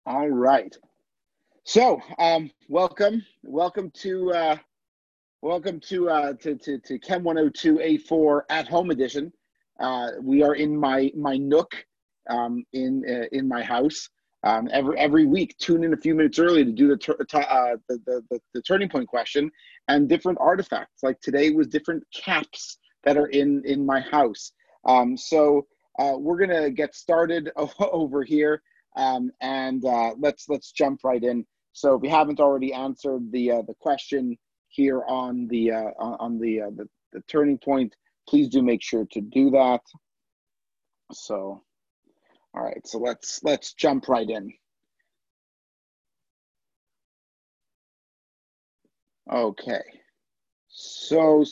All right. So, welcome to Chem 102A4 at home edition. We are in my nook in my house. Every week, tune in a few minutes early to do the turning point question and different artifacts. Like today was different caps that are in my house. So we're gonna get started over here, and let's jump right in. So if we haven't already answered the question here on the turning point, please do make sure to do that. So, all right, so let's jump right in. Okay, so.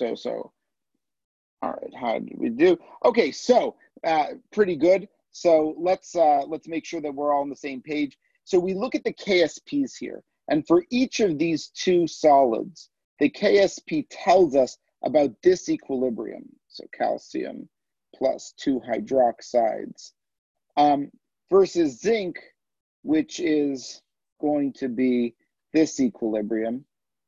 All right, how did we do? Okay, so pretty good. So let's make sure that we're all on the same page. So we look at the KSPs here, and for each of these two solids, the KSP tells us about this equilibrium. So calcium plus two hydroxides versus zinc, which is going to be this equilibrium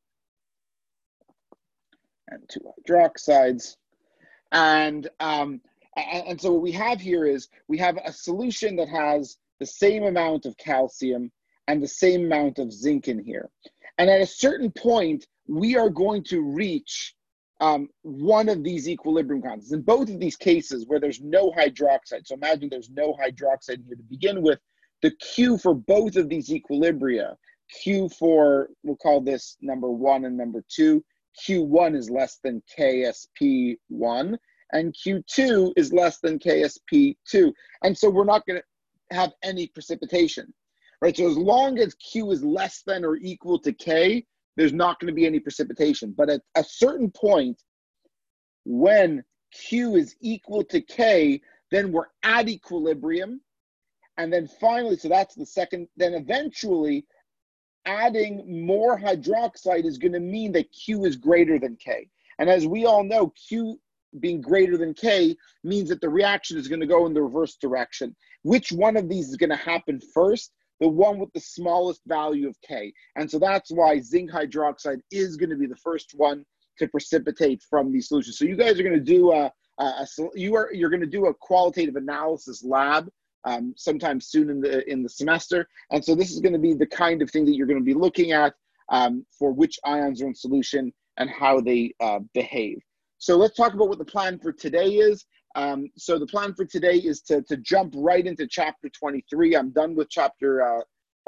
and two hydroxides. And so what we have here is we have a solution that has the same amount of calcium and the same amount of zinc in here. And at a certain point, we are going to reach one of these equilibrium constants. In both of these cases where there's no hydroxide, so imagine there's no hydroxide here to begin with, the Q for both of these equilibria, Q for, we'll call this number 1 and number 2, Q1 is less than KSP1, and Q2 is less than KSP2. And so we're not going to have any precipitation, right? So as long as Q is less than or equal to K, there's not going to be any precipitation. But at a certain point, when Q is equal to K, then we're at equilibrium. And then finally, so that's the second, then eventually, adding more hydroxide is going to mean that Q is greater than K. And as we all know, Q being greater than K means that the reaction is going to go in the reverse direction. Which one of these is going to happen first? The one with the smallest value of K. And so that's why zinc hydroxide is going to be the first one to precipitate from these solutions. So you guys are going to do you're going to do a qualitative analysis lab sometime soon in the semester. And so this is going to be the kind of thing that you're going to be looking at for which ions are in solution and how they behave. So let's talk about what the plan for today is. So the plan for today is to jump right into chapter 23. I'm done with chapter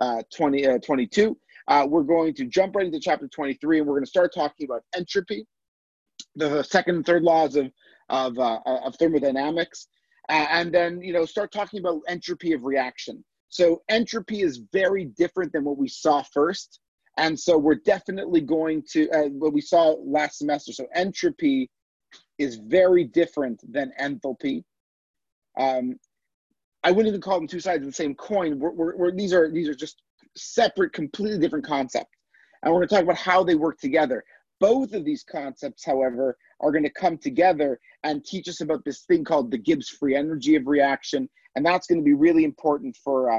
22. We're going to jump right into chapter 23, and we're going to start talking about entropy, the second and third laws of thermodynamics. And then, start talking about entropy of reaction. So entropy is very different than what we saw first. And so we're definitely going to, what we saw last semester. So entropy is very different than enthalpy. I wouldn't even call them two sides of the same coin. These are just separate, completely different concepts. And we're going to talk about how they work together. Both of these concepts, however, are going to come together and teach us about this thing called the Gibbs free energy of reaction, and that's going to be really important for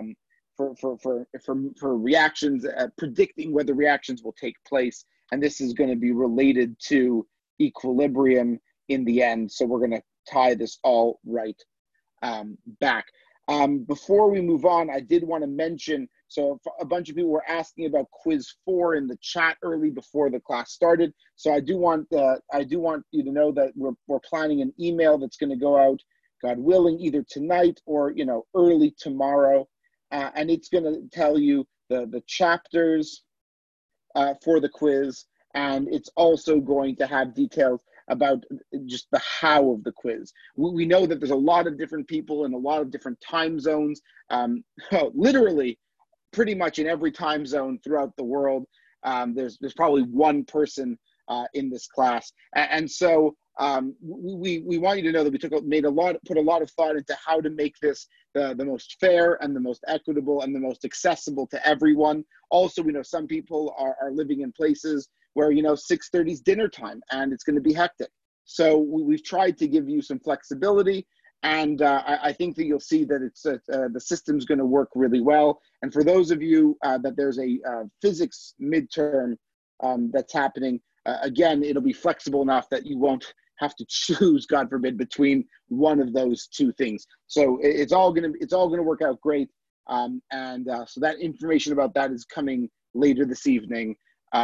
reactions, predicting whether reactions will take place. And this is going to be related to equilibrium in the end. So we're going to tie this all right back. Before we move on, I did want to mention. So a bunch of people were asking about quiz 4 in the chat early before the class started. So I do want you to know that we're planning an email that's going to go out, God willing, either tonight or early tomorrow, and it's going to tell you the chapters for the quiz, and it's also going to have details about just the how of the quiz. We know that there's a lot of different people in a lot of different time zones, literally pretty much in every time zone throughout the world. There's probably one person in this class. And so we want you to know that we put a lot of thought into how to make this the most fair and the most equitable and the most accessible to everyone. Also, we know some people are living in places where 6:30 is dinner time and it's going to be hectic. So we've tried to give you some flexibility And I think that you'll see that the system's going to work really well. And for those of you that there's a physics midterm that's happening, again, it'll be flexible enough that you won't have to choose, God forbid, between one of those two things. So it's all gonna work out great. So that information about that is coming later this evening. They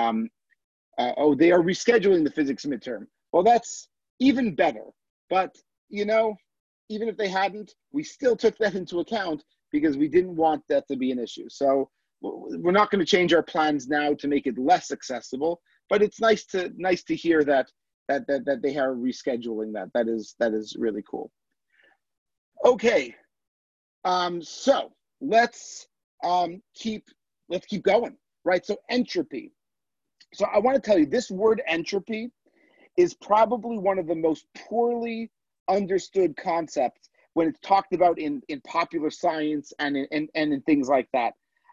are rescheduling the physics midterm. Well, that's even better. But even if they hadn't, we still took that into account because we didn't want that to be an issue. So we're not going to change our plans now to make it less accessible, but it's nice to hear that they are rescheduling that. That is really cool. Okay, so let's keep going, right? So entropy. So I want to tell you, this word entropy is probably one of the most poorly understood concepts when it's talked about in popular science and in things like that.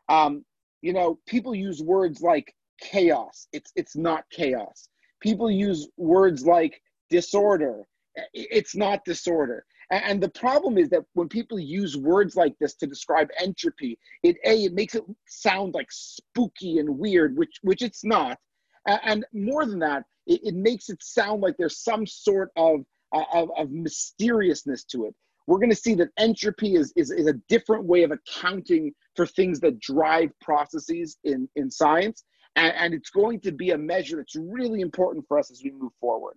People use words like chaos. It's not chaos. People use words like disorder. It's not disorder. And the problem is that when people use words like this to describe entropy, it makes it sound like spooky and weird, which it's not. And more than that, it makes it sound like there's some sort of mysteriousness to it. We're going to see that entropy is a different way of accounting for things that drive processes in science. And it's going to be a measure that's really important for us as we move forward.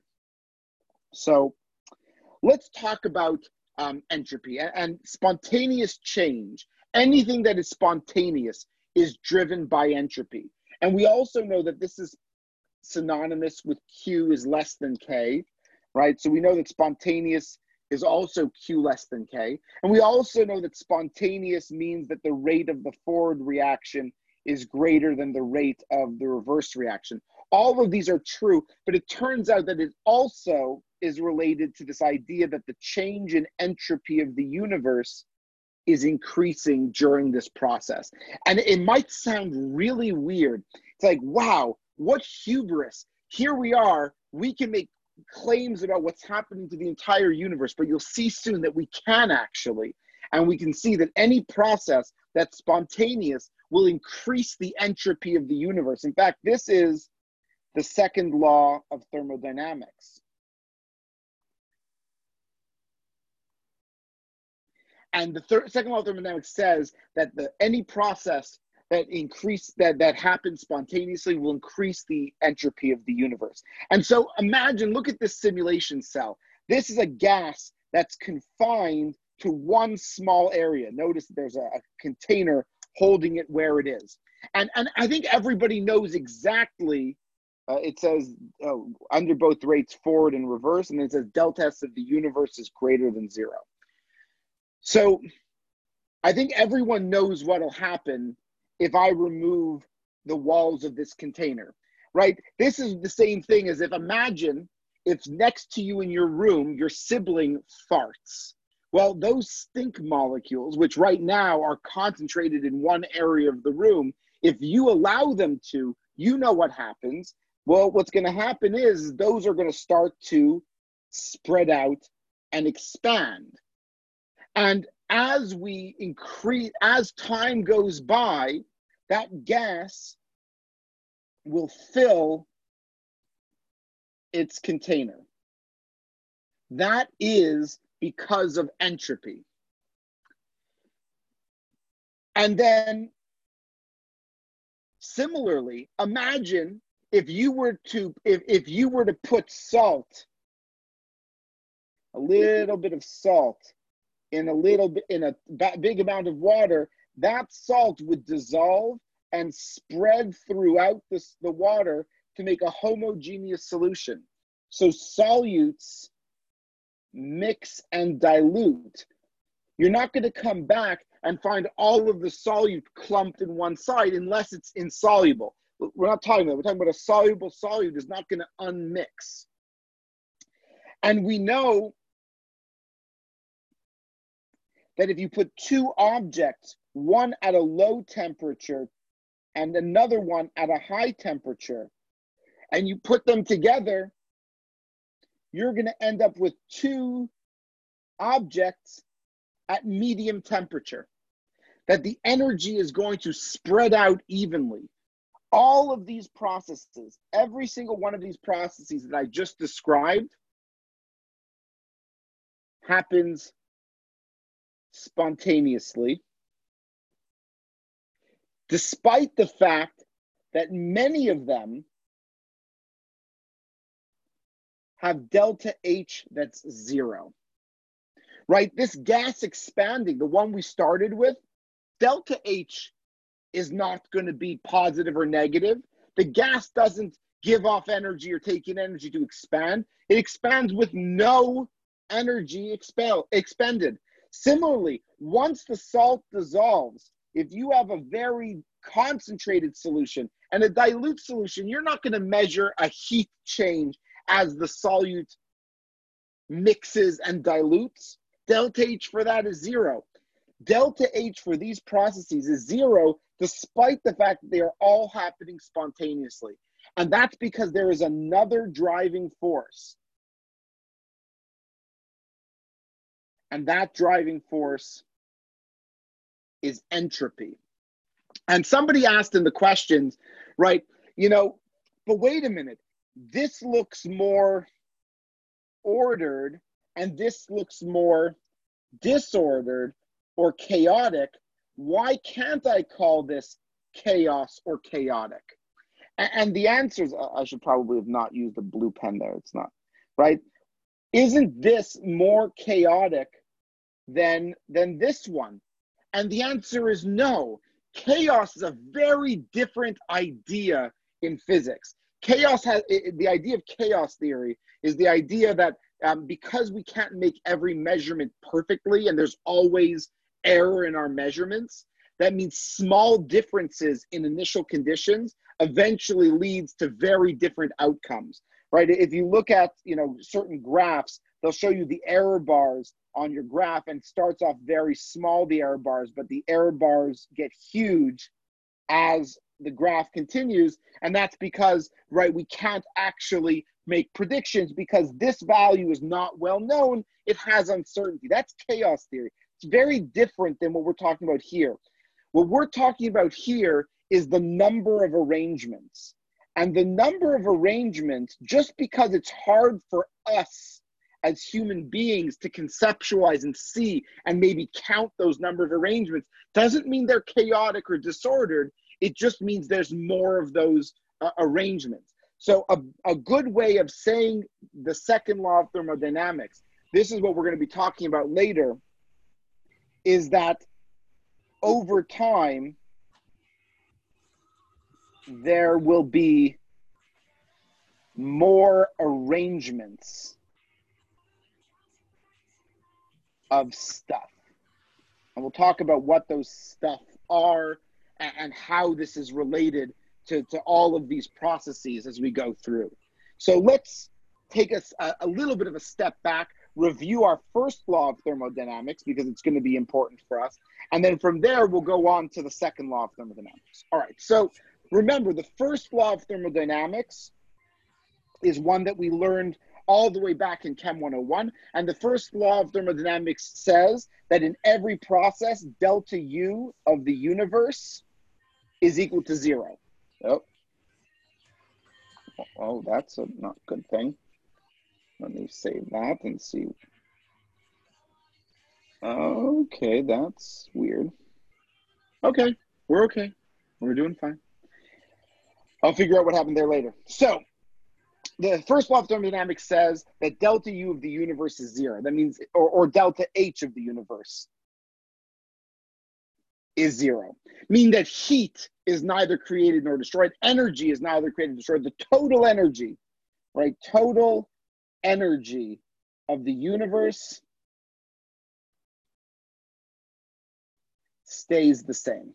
So let's talk about entropy and spontaneous change. Anything that is spontaneous is driven by entropy. And we also know that this is synonymous with Q is less than K, right? So we know that spontaneous is also Q less than K. And we also know that spontaneous means that the rate of the forward reaction is greater than the rate of the reverse reaction. All of these are true, but it turns out that it also is related to this idea that the change in entropy of the universe is increasing during this process. And it might sound really weird. It's like, wow, what hubris. Here we are, we can make claims about what's happening to the entire universe, but you'll see soon that we can actually. And we can see that any process that's spontaneous will increase the entropy of the universe. In fact, this is the second law of thermodynamics. And the second law of thermodynamics says that any process that happens spontaneously will increase the entropy of the universe. And so imagine, look at this simulation cell. This is a gas that's confined to one small area. Notice there's a container holding it where it is. And I think everybody knows exactly, it says under both rates forward and reverse, and it says delta S of the universe is greater than 0. So I think everyone knows what'll happen if I remove the walls of this container, right? This is the same thing as imagine if next to you in your room, your sibling farts. Well, those stink molecules, which right now are concentrated in one area of the room, if you allow them to, you know what happens. Well, what's going to happen is those are going to start to spread out and expand. And as time goes by, that gas will fill its container. That is because of entropy. And then similarly, imagine if you were to put salt, a little bit of salt in a big amount of water, that salt would dissolve and spread throughout the water to make a homogeneous solution. So solutes mix and dilute. You're not going to come back and find all of the solute clumped in one side unless it's insoluble. We're not talking about, we're talking about a soluble solute is not going to unmix. And we know that if you put two objects, one at a low temperature and another one at a high temperature, and you put them together, you're going to end up with two objects at medium temperature, that the energy is going to spread out evenly. All of these processes, every single one of these processes that I just described, happens spontaneously, despite the fact that many of them have delta H that's 0, right? This gas expanding, the one we started with, delta H is not going to be positive or negative. The gas doesn't give off energy or take in energy to expand. It expands with no energy expended. Similarly, once the salt dissolves, if you have a very concentrated solution and a dilute solution, you're not going to measure a heat change as the solute mixes and dilutes. Delta H for that is 0. Delta H for these processes is 0, despite the fact that they are all happening spontaneously. And that's because there is another driving force. And that driving force is entropy. And somebody asked in the questions, right, but wait a minute, this looks more ordered and this looks more disordered or chaotic. Why can't I call this chaos or chaotic? And the answer is, I should probably have not used a blue pen there. It's not, right? Isn't this more chaotic than this one? And the answer is no. Chaos is a very different idea in physics. The idea of chaos theory is the idea that because we can't make every measurement perfectly and there's always error in our measurements, that means small differences in initial conditions eventually leads to very different outcomes, right? If you look at, certain graphs, they'll show you the error bars on your graph, and it starts off very small, the error bars, but the error bars get huge as the graph continues. And that's because, right, we can't actually make predictions because this value is not well known. It has uncertainty. That's chaos theory. It's very different than what we're talking about here. What we're talking about here is the number of arrangements. And the number of arrangements, just because it's hard for us as human beings to conceptualize and see and maybe count those number of arrangements, doesn't mean they're chaotic or disordered. It just means there's more of those arrangements. So a good way of saying the second law of thermodynamics, this is what we're going to be talking about later, is that over time, there will be more arrangements of stuff. And we'll talk about what those stuff are and how this is related to all of these processes as we go through. So let's take us a little bit of a step back, review our first law of thermodynamics because it's going to be important for us. And then from there, we'll go on to the second law of thermodynamics. All right, so remember, the first law of thermodynamics is one that we learned all the way back in Chem 101. And the first law of thermodynamics says that in every process, delta U of the universe is equal to 0. Oh, that's a not good thing. Let me save that and see. Okay, that's weird. Okay, we're okay. We're doing fine. I'll figure out what happened there later. So, the first law of thermodynamics says that delta U of the universe is 0. That means, or delta H of the universe is 0. Meaning that heat is neither created nor destroyed. Energy is neither created nor destroyed. The total energy, right? Total energy of the universe stays the same.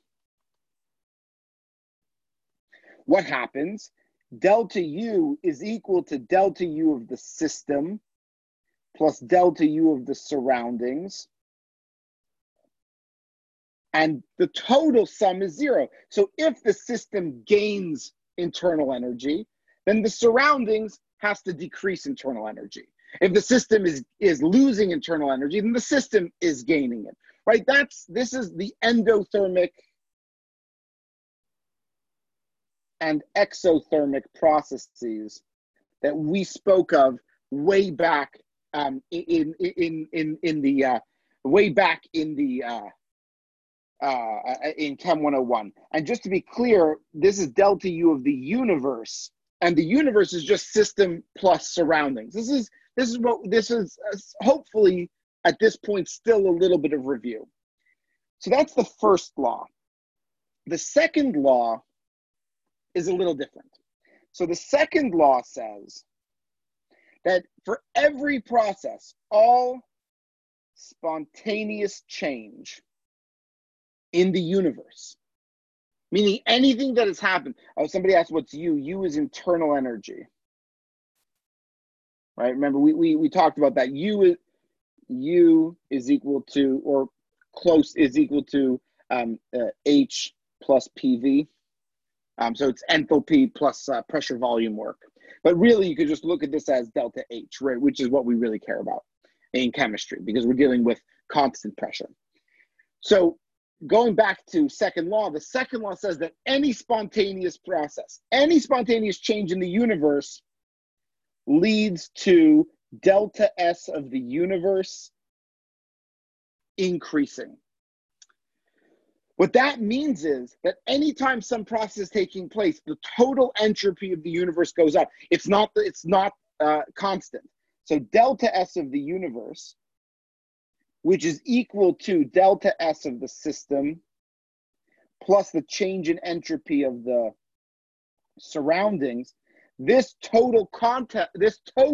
What happens? Delta U is equal to delta U of the system plus delta U of the surroundings. And the total sum is 0. So if the system gains internal energy, then the surroundings has to decrease internal energy. If the system is losing internal energy, then the system is gaining it, right? This is the endothermic and exothermic processes that we spoke of way back in the way back in the in Chem 101. And just to be clear, this is delta U of the universe, and the universe is just system plus surroundings. This is hopefully at this point still a little bit of review. So that's the first law. The second law is a little different. So the second law says that for every process, all spontaneous change in the universe, meaning anything that has happened. Oh, somebody asked what's U. U is internal energy. Right? Remember, we talked about that. U is equal to, or close is equal to H plus PV. So it's enthalpy plus pressure volume work. But really, you could just look at this as delta H, right? Which is what we really care about in chemistry, because we're dealing with constant pressure. So going back to second law, the second law says that any spontaneous process, any spontaneous change in the universe leads to delta S of the universe increasing. What that means is that anytime some process is taking place, the total entropy of the universe goes up. It's not constant. So delta S of the universe, which is equal to delta S of the system plus the change in entropy of the surroundings, this total quantity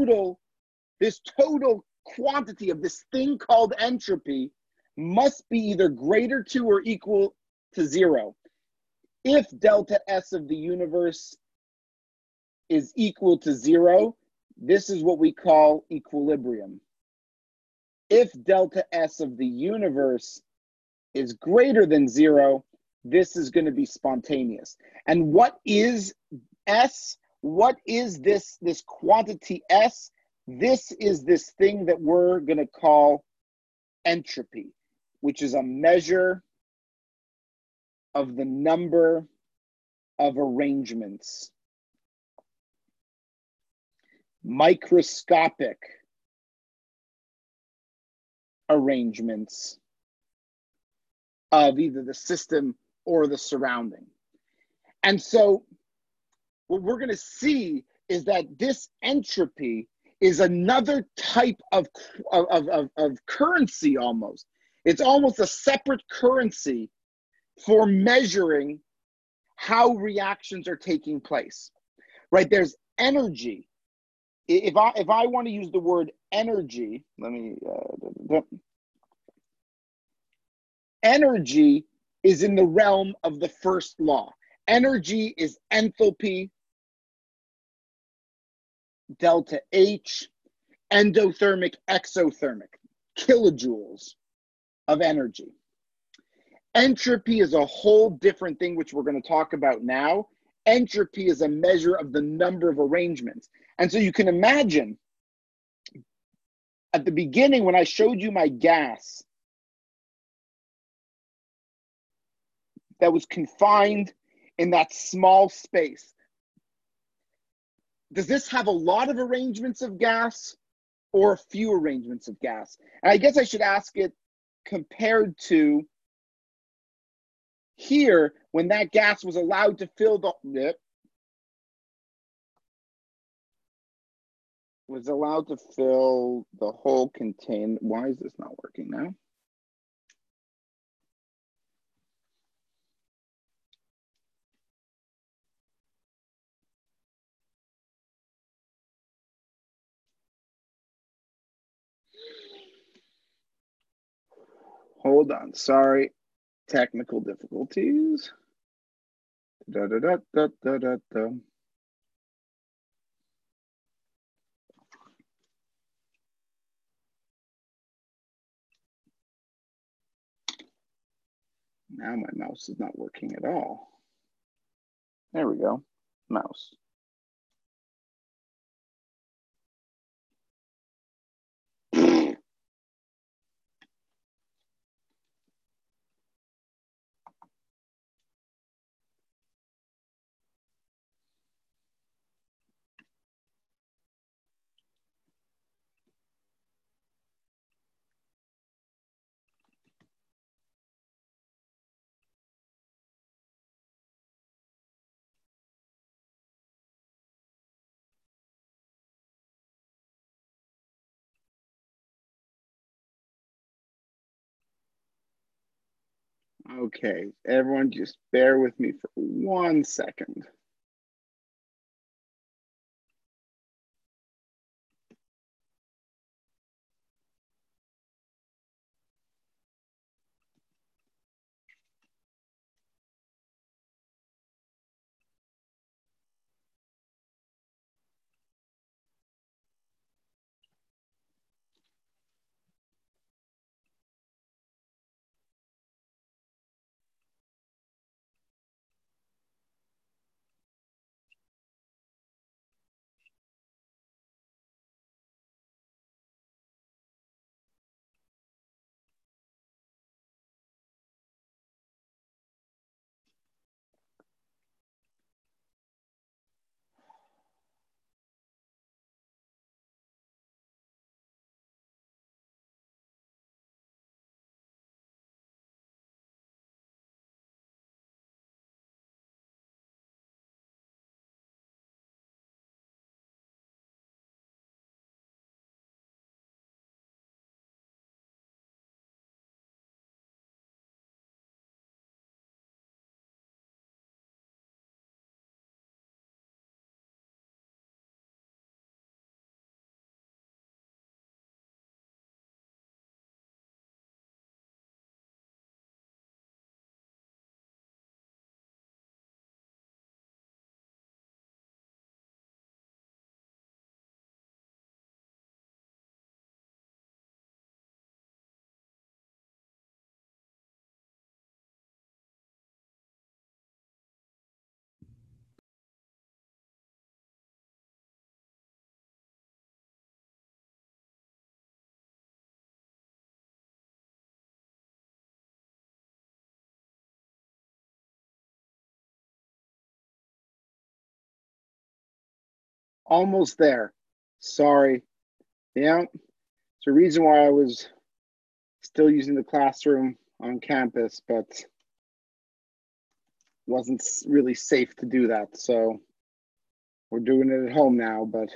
of this thing called entropy must be either greater to or equal to 0. If delta S of the universe is equal to 0, this is what we call equilibrium. If delta S of the universe is greater than 0, this is going to be spontaneous. And what is S? What is this quantity S? This is this thing that we're going to call entropy, which is a measure of the number of arrangements, microscopic arrangements of either the system or the surrounding. And so what we're going to see is that this entropy is another type of currency almost. It's almost a separate currency for measuring how reactions are taking place, right? There's energy. If I want to use the word energy, energy is in the realm of the first law. Energy is enthalpy, delta H, endothermic, exothermic, kilojoules of energy. Entropy is a whole different thing, which we're going to talk about now. Entropy is a measure of the number of arrangements. And so you can imagine at the beginning when I showed you my gas that was confined in that small space, does this have a lot of arrangements of gas or a few arrangements of gas? And I guess I should ask it compared to here, when that gas was allowed to fill the whole container. Why is this not working now? Hold on, sorry. Technical difficulties. Now my mouse is not working at all. There we go, mouse. Okay, everyone just bear with me for 1 second. Almost there. Sorry. Yeah, it's a reason why I was still using the classroom on campus, but wasn't really safe to do that. So we're doing it at home now, but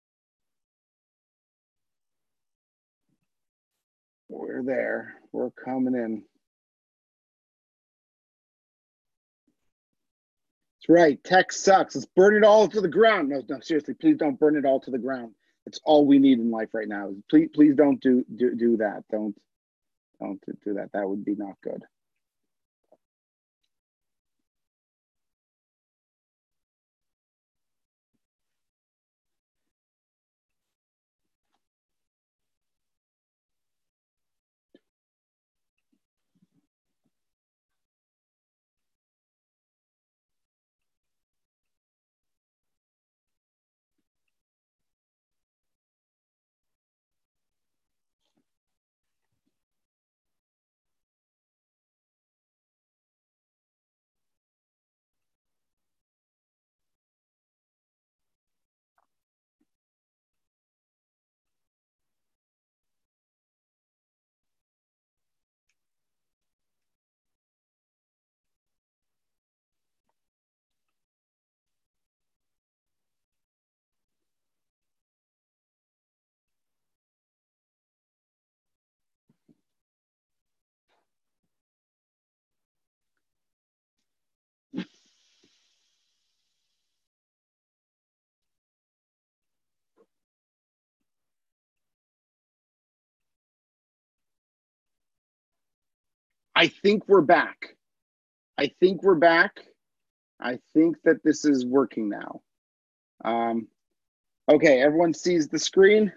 we're there. We're coming in. That's right. Tech sucks. Let's burn it all to the ground. No, no, seriously, please don't burn it all to the ground. It's all we need in life right now. Please don't do that. Don't do that. That would be not good. I think we're back. I think we're back. I think that this is working now. Okay, everyone sees the screen?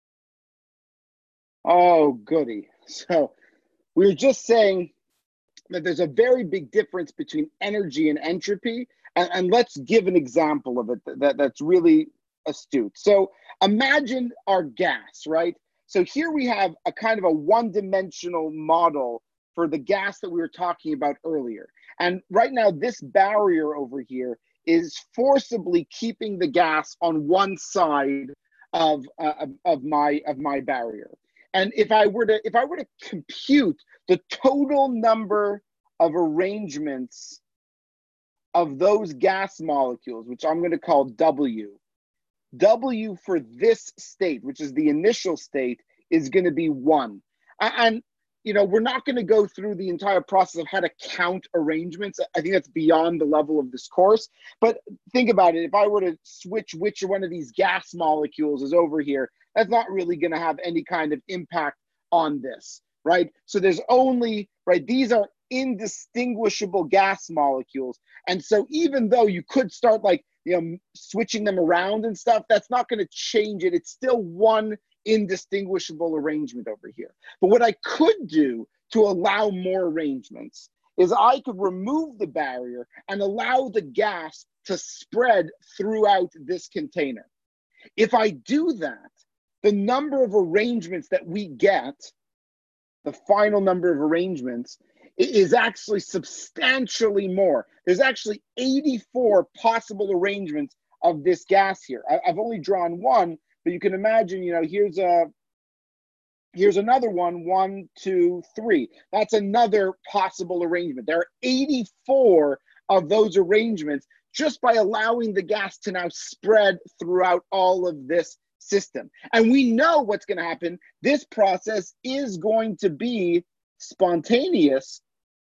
Oh, goody. So we were just saying that there's a very big difference between energy and entropy. And let's give an example of it that's really astute. So imagine our gas, right? So here we have a kind of a one-dimensional model for the gas that we were talking about earlier. And right now, this barrier over here is forcibly keeping the gas on one side of my barrier. And if I were to compute the total number of arrangements of those gas molecules, which I'm going to call W, W for this state, which is the initial state, is going to be 1. And we're not going to go through the entire process of how to count arrangements. I think that's beyond the level of this course. But think about it. If I were to switch which one of these gas molecules is over here, that's not really going to have any kind of impact on this, right? So there's only, right, these are indistinguishable gas molecules. And so even though you could start like, switching them around and stuff, that's not going to change it. It's still one indistinguishable arrangement over here. But what I could do to allow more arrangements is I could remove the barrier and allow the gas to spread throughout this container. If I do that, the number of arrangements that we get, the final number of arrangements, is actually substantially more. There's actually 84 possible arrangements of this gas here. I've only drawn one, but you can imagine, here's another one, 1, 2, 3. That's another possible arrangement. There are 84 of those arrangements just by allowing the gas to now spread throughout all of this system. And we know what's going to happen. This process is going to be spontaneous.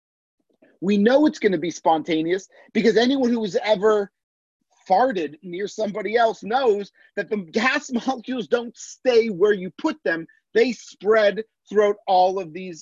We know it's going to be spontaneous because anyone who has ever farted near somebody else knows that the gas molecules don't stay where you put them. They spread throughout all of these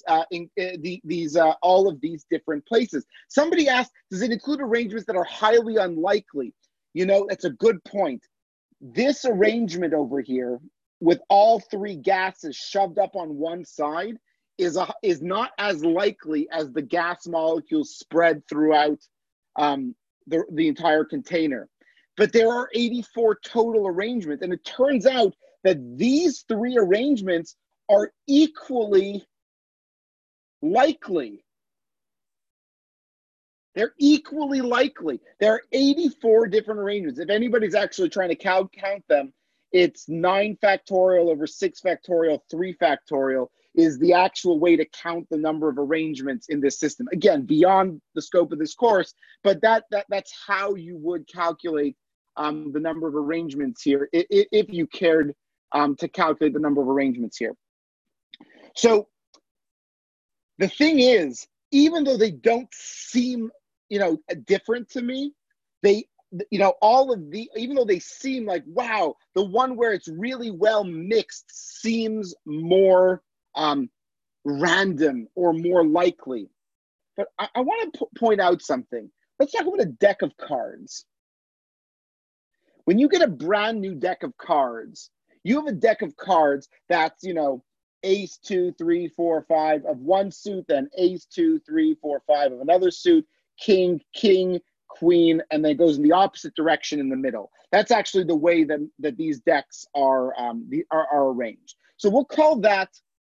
all of these different places. Somebody asked, does it include arrangements that are highly unlikely? That's a good point. This arrangement over here with all three gases shoved up on one side is not as likely as the gas molecules spread throughout the entire container. But there are 84 total arrangements, and it turns out that these three arrangements are equally likely. They're equally likely. There are 84 different arrangements. If anybody's actually trying to count them, it's 9 factorial over 6 factorial, 3 factorial is the actual way to count the number of arrangements in this system. Again, beyond the scope of this course, but that's how you would calculate the number of arrangements here if you cared to calculate the number of arrangements here. So the thing is, even though they don't seem different to me, they even though they seem like, wow, the one where it's really well mixed seems more random or more likely. But I want to point out something. Let's talk about a deck of cards. When you get a brand new deck of cards, you have a deck of cards that's, ace, 2, 3, 4, 5 of one suit, then ace, 2, 3, 4, 5 of another suit, king, queen, and then it goes in the opposite direction in the middle. That's actually the way that these decks are arranged. So we'll call that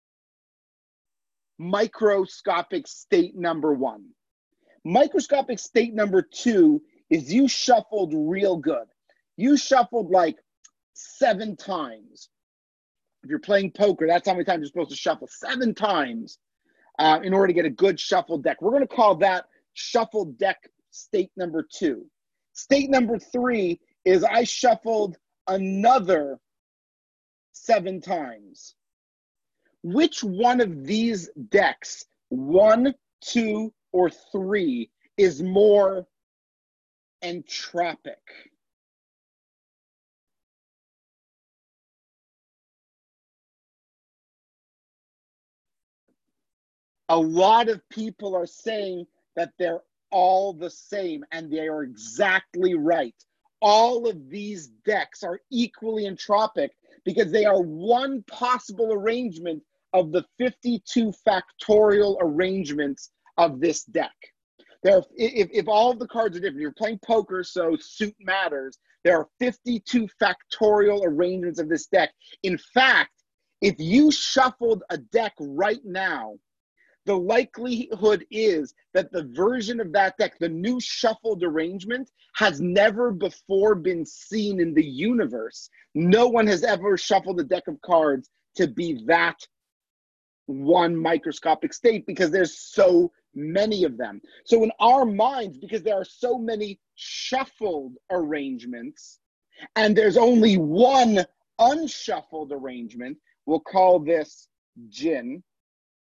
microscopic state number 1. Microscopic state number 2 is you shuffled real good. You shuffled like 7 times. If you're playing poker, that's how many times you're supposed to shuffle. 7 times in order to get a good shuffled deck. We're going to call that shuffled deck state number 2. State number 3 is I shuffled another 7 times. Which one of these decks, 1, 2, or 3, is more entropic? A lot of people are saying that they're all the same, and they are exactly right. All of these decks are equally entropic because they are one possible arrangement of the 52 factorial arrangements of this deck. If all of the cards are different, you're playing poker, so suit matters. There are 52 factorial arrangements of this deck. In fact, if you shuffled a deck right now, the likelihood is that the version of that deck, the new shuffled arrangement, has never before been seen in the universe. No one has ever shuffled a deck of cards to be that one microscopic state because there's so many of them. So in our minds, because there are so many shuffled arrangements and there's only one unshuffled arrangement, we'll call this Jin.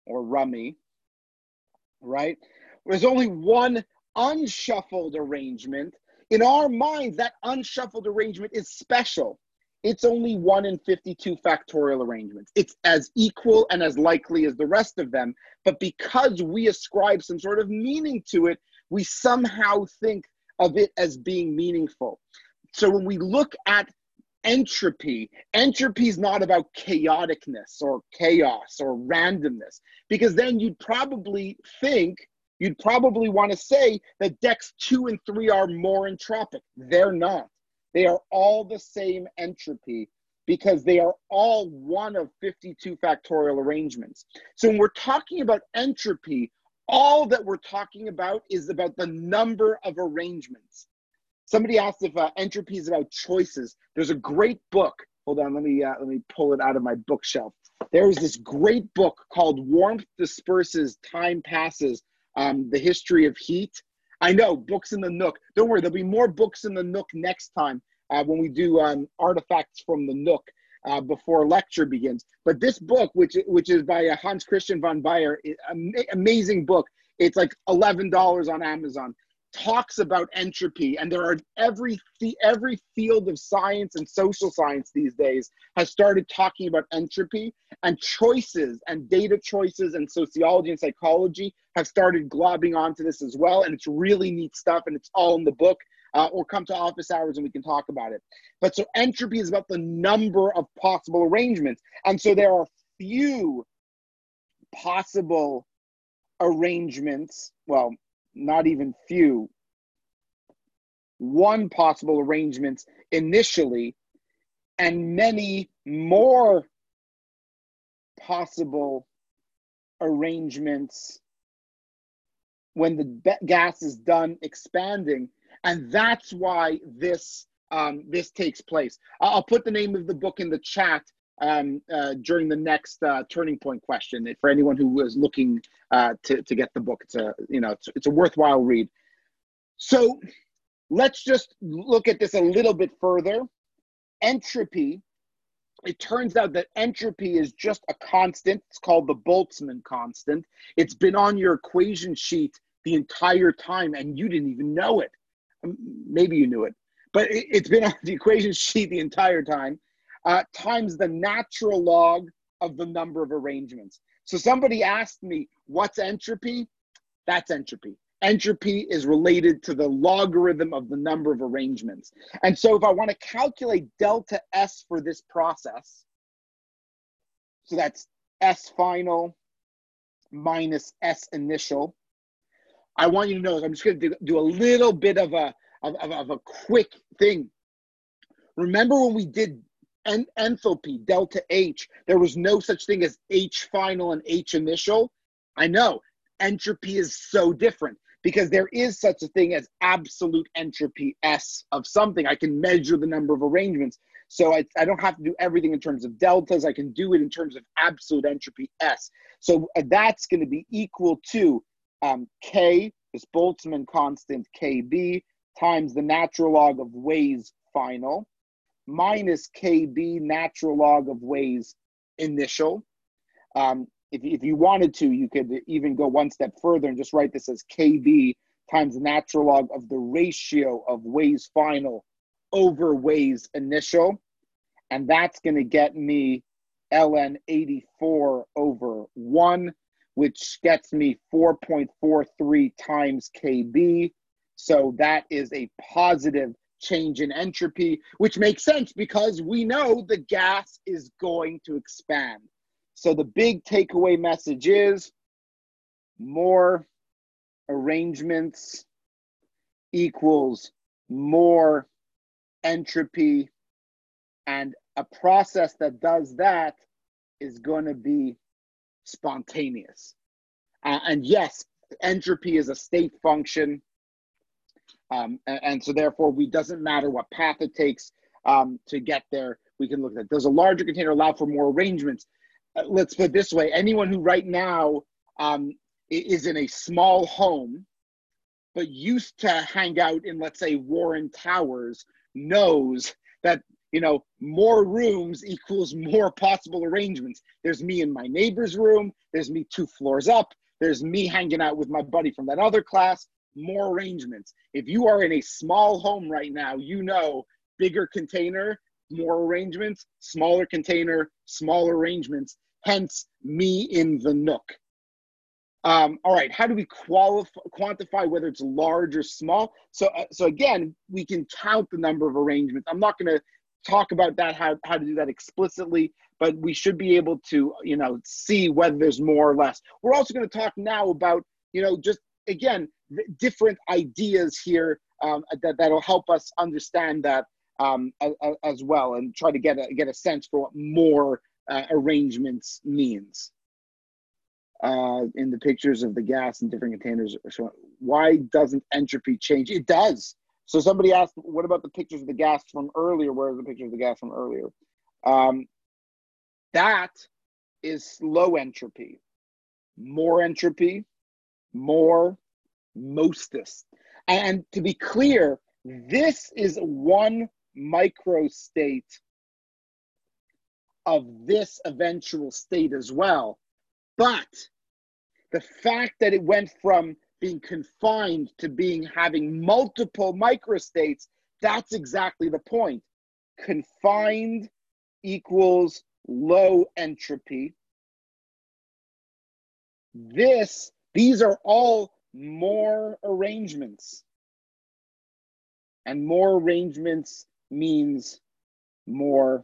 or rummy, right? There's only one unshuffled arrangement. In our minds, that unshuffled arrangement is special. It's only 1 in 52 factorial arrangements. It's as equal and as likely as the rest of them. But because we ascribe some sort of meaning to it, we somehow think of it as being meaningful. So when we look at entropy is not about chaoticness or chaos or randomness, because then you'd probably want to say that decks 2 and 3 are more entropic. They're not. They are all the same entropy because they are all one of 52 factorial arrangements. So when we're talking about entropy, all that we're talking about is about the number of arrangements. Somebody asked if entropy is about choices. There's a great book. Hold on, let me pull it out of my bookshelf. There's this great book called Warmth Disperses, Time Passes, The History of Heat. I know, books in the Nook. Don't worry, there'll be more books in the Nook next time when we do artifacts from the Nook before lecture begins. But this book, which is by Hans Christian von Baer, amazing book. It's like $11 on Amazon. Talks about entropy, and there are every field of science and social science these days has started talking about entropy, and choices and data choices and sociology and psychology have started globbing onto this as well, and it's really neat stuff, and it's all in the book, or come to office hours and we can talk about it. But so entropy is about the number of possible arrangements, and so there are few possible arrangements, well, not even few, one possible arrangements initially, and many more possible arrangements when the gas is done expanding. And that's why this takes place. I'll put the name of the book in the chat during the next turning point question for anyone who was looking to get the book. It's a worthwhile read. So let's just look at this a little bit further. Entropy, it turns out that entropy is just a constant. It's called the Boltzmann constant. It's been on your equation sheet the entire time and you didn't even know it. Maybe you knew it, but it's been on the equation sheet the entire time, times the natural log of the number of arrangements. So somebody asked me, what's entropy? That's entropy. Entropy is related to the logarithm of the number of arrangements. And so if I want to calculate delta S for this process, so that's S final minus S initial, I want you to know, I'm just going to do a little bit of a quick thing. Remember when we did enthalpy, delta H, there was no such thing as H final and H initial? I know, entropy is so different because there is such a thing as absolute entropy S of something. I can measure the number of arrangements. So I don't have to do everything in terms of deltas. I can do it in terms of absolute entropy S. So that's going to be equal to K, this Boltzmann constant KB, times the natural log of Wey's final, minus KB natural log of Wey's initial. If you wanted to, you could even go one step further and just write this as KB times the natural log of the ratio of Wey's final over Wey's initial. And that's going to get me ln 84 over 1, which gets me 4.43 times KB. So that is a positive change in entropy, which makes sense because we know the gas is going to expand. So the big takeaway message is more arrangements equals more entropy, and a process that does that is going to be spontaneous. And yes, entropy is a state function. And so therefore, it doesn't matter what path it takes to get there. We can look at it. Does a larger container allow for more arrangements? Let's put it this way. Anyone who right now is in a small home, but used to hang out in, let's say, Warren Towers, knows that more rooms equals more possible arrangements. There's me in my neighbor's room. There's me 2 floors up. There's me hanging out with my buddy from that other class. More arrangements. If you are in a small home right now, bigger container, more arrangements, smaller container, smaller arrangements, hence me in the nook. All right, how do we quantify whether it's large or small? So again, we can count the number of arrangements. I'm not going to talk about that, how to do that explicitly, but we should be able to, see whether there's more or less. We're also going to talk now about, just again, different ideas here that'll help us understand that as well, and try to get a sense for what more arrangements means. In the pictures of the gas in different containers, why doesn't entropy change? It does. So somebody asked, what about the pictures of the gas from earlier? Where are the pictures of the gas from earlier? That is low entropy. More entropy, more MOSTIS. And to be clear, this is 1 microstate of this eventual state as well. But the fact that it went from being confined to having multiple microstates, that's exactly the point. Confined equals low entropy. These are all more arrangements. And more arrangements means more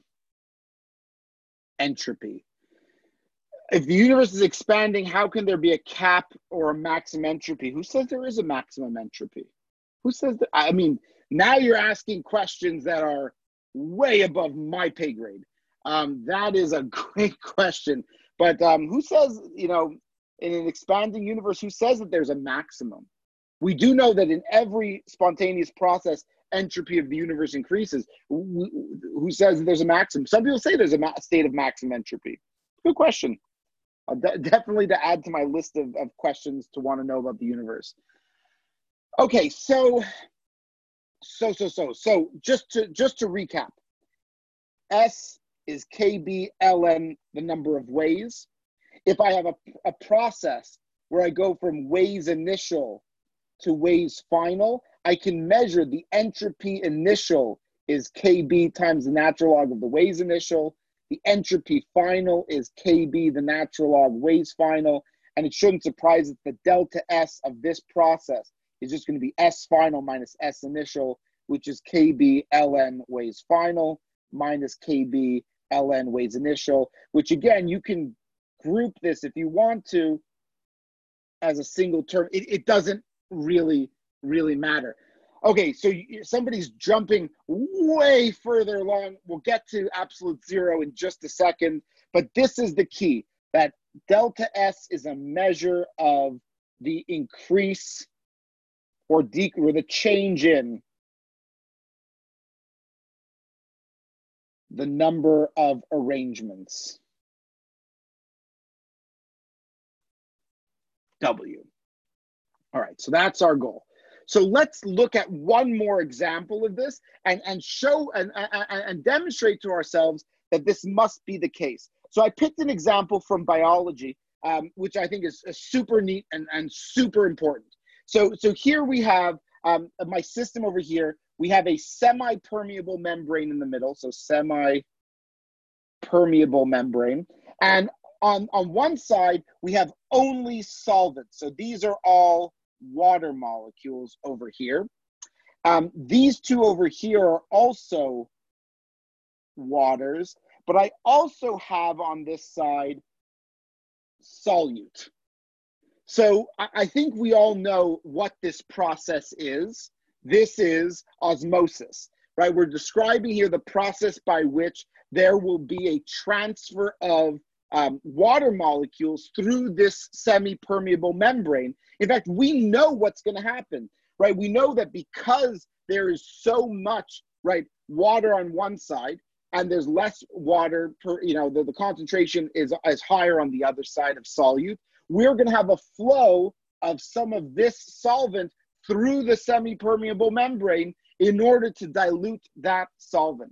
entropy. If the universe is expanding, how can there be a cap or a maximum entropy? Who says there is a maximum entropy? Who says that? I mean, now you're asking questions that are way above my pay grade. That is a great question. But who says, in an expanding universe, who says that there's a maximum? We do know that in every spontaneous process, entropy of the universe increases. Who says that there's a maximum? Some people say there's a state of maximum entropy. Good question. Definitely to add to my list of questions to want to know about the universe. Okay, so just to recap, S is KB ln the number of ways. If I have a process where I go from ways initial to ways final, I can measure the entropy initial is KB times the natural log of the ways initial. The entropy final is KB, the natural log ways final. And it shouldn't surprise that the delta S of this process is just going to be S final minus S initial, which is KB ln ways final minus KB ln ways initial, which again, you can group this if you want to as a single term. It doesn't really matter. Okay, so somebody's jumping way further along. We'll get to absolute zero in just a second, but this is the key, that delta S is a measure of the increase or the change in the number of arrangements. W. All right, so that's our goal. So let's look at one more example of this and show and demonstrate to ourselves that this must be the case. So I picked an example from biology, which I think is super neat and super important. So here we have my system over here. We have a semi-permeable membrane in the middle, so semi-permeable membrane. And on one side, we have only solvents. So these are all water molecules over here. These two over here are also waters, but I also have on this side solute. So I think we all know what this process is. This is osmosis, right? We're describing here the process by which there will be a transfer of water molecules through this semi-permeable membrane. In fact, we know what's going to happen, right? We know that because there is so much, right, water on one side and there's less water per, the concentration is higher on the other side of solute, we're going to have a flow of some of this solvent through the semi-permeable membrane in order to dilute that solvent.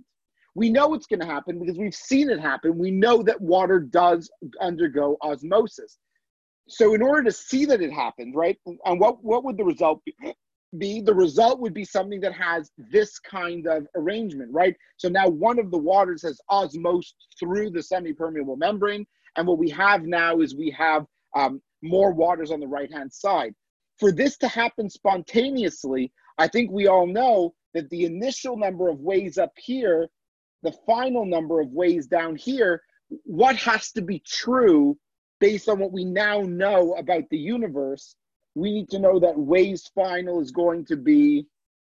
We know it's going to happen because we've seen it happen. We know that water does undergo osmosis. So in order to see that it happens, right, and what would the result be? The result would be something that has this kind of arrangement, right? So now one of the waters has osmosed through the semi-permeable membrane, and what we have now is we have more waters on the right-hand side. For this to happen spontaneously, I think we all know that the initial number of ways up here, the final number of ways down here, what has to be true based on what we now know about the universe? We need to know that ways final is going to be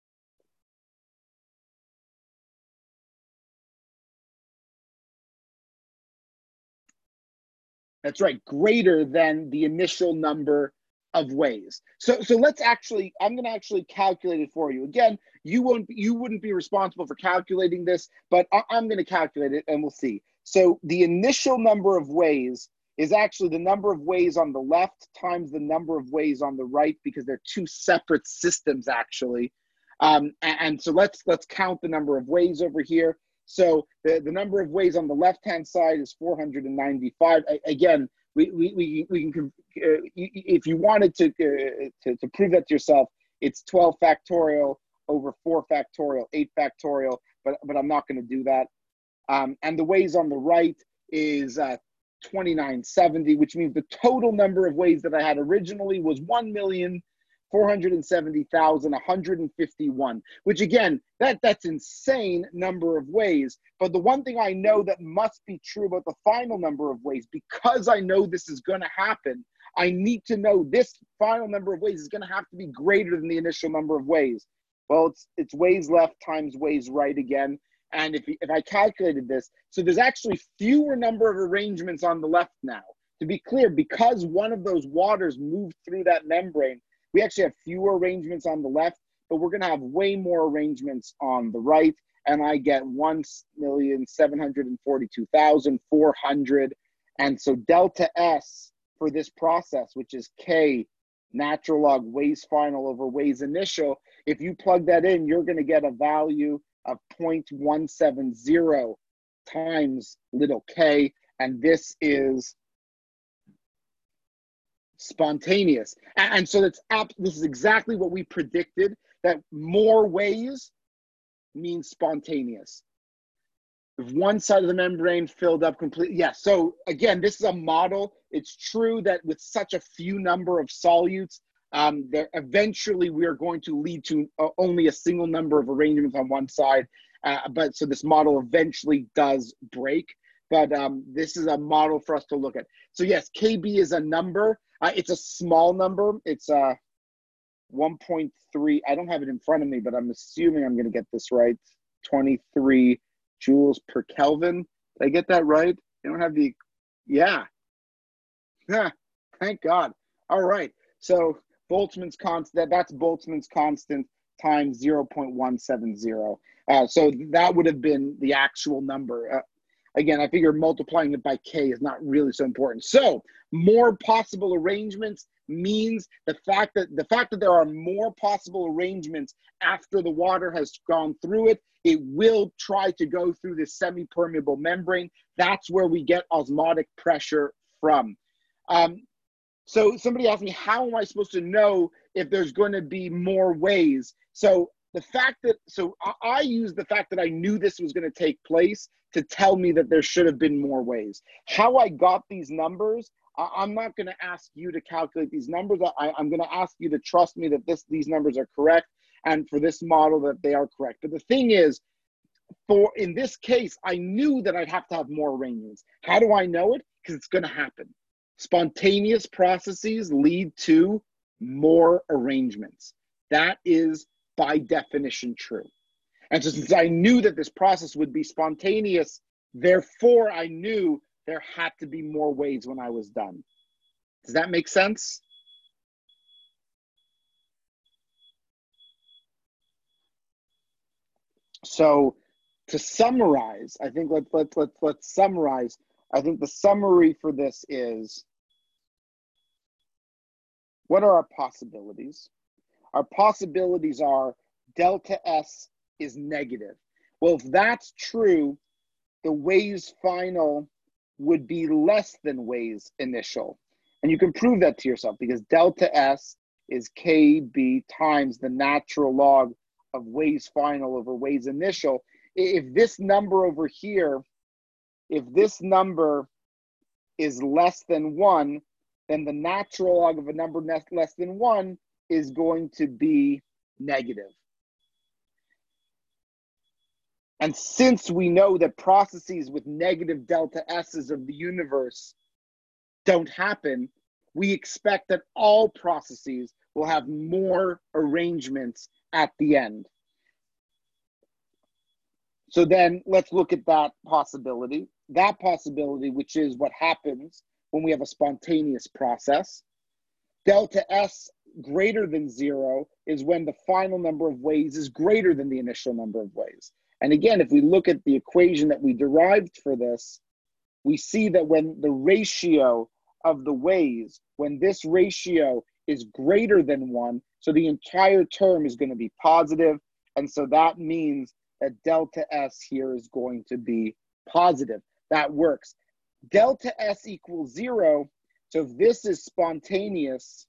that's right, greater than the initial number of ways. So let's actually, I'm going to actually calculate it for you. Again, you wouldn't be responsible for calculating this, but I'm going to calculate it and we'll see. So the initial number of ways is actually the number of ways on the left times the number of ways on the right, because they're two separate systems actually. And so let's count the number of ways over here. So the number of ways on the left-hand side is 495. Again, we can if you wanted to prove that to yourself, it's 12 factorial over 4 factorial, 8 factorial, but I'm not going to do that. And the ways on the right is 2970, which means the total number of ways that I had originally was 1,470,151, which again, that's insane number of ways. But the one thing I know that must be true about the final number of ways, because I know this is going to happen, I need to know this final number of ways is going to have to be greater than the initial number of ways. Well, it's ways left times ways right again. And if I calculated this, so there's actually fewer number of arrangements on the left now. To be clear, because one of those waters moved through that membrane, we actually have fewer arrangements on the left, but we're going to have way more arrangements on the right. And I get 1,742,400. And so delta S for this process, which is K natural log ways final over ways initial, if you plug that in, you're going to get a value of 0.170 times little k, and this is spontaneous. And so this is exactly what we predicted, that more ways means spontaneous. If one side of the membrane filled up completely, yeah. So again, this is a model. It's true that with such a few number of solutes, there eventually we are going to lead to only a single number of arrangements on one side. But so this model eventually does break. But this is a model for us to look at. So yes, KB is a number. It's a small number. It's 1.3. I don't have it in front of me, but I'm assuming I'm going to get this right. 23 joules per Kelvin. Did I get that right? I don't have the, yeah. Thank God. All right. So Boltzmann's constant, that's Boltzmann's constant times 0.170. So that would have been the actual number. Again, I figure multiplying it by K is not really so important. So more possible arrangements means the fact that there are more possible arrangements after the water has gone through it, it will try to go through this semi-permeable membrane. That's where we get osmotic pressure from. So somebody asked me, how am I supposed to know if there's going to be more ways? So I use the fact that I knew this was going to take place to tell me that there should have been more ways. How I got these numbers, I'm not going to ask you to calculate these numbers. I'm going to ask you to trust me that these numbers are correct, and for this model that they are correct. But the thing is, in this case, I knew that I'd have to have more arrangements. How do I know it? Because it's going to happen. Spontaneous processes lead to more arrangements. That is by definition true. And so since I knew that this process would be spontaneous, therefore I knew there had to be more ways when I was done. Does that make sense? So to summarize, I think let's summarize. I think the summary for this is, what are our possibilities? Our possibilities are delta S is negative. Well, if that's true, the Wey's final would be less than Wey's initial. And you can prove that to yourself because delta S is KB times the natural log of Wey's final over Wey's initial. If this number over here, if this number is less than 1, then the natural log of a number less than 1 is going to be negative. And since we know that processes with negative delta S's of the universe don't happen, we expect that all processes will have more arrangements at the end. So then let's look at that possibility. That possibility, which is what happens when we have a spontaneous process. Delta S greater than 0 is when the final number of Weys is greater than the initial number of Weys. And again, if we look at the equation that we derived for this, we see that when the ratio of the Weys, when this ratio is greater than 1, so the entire term is going to be positive. And so that means that delta S here is going to be positive. That works. Delta S equals 0. So if this is spontaneous,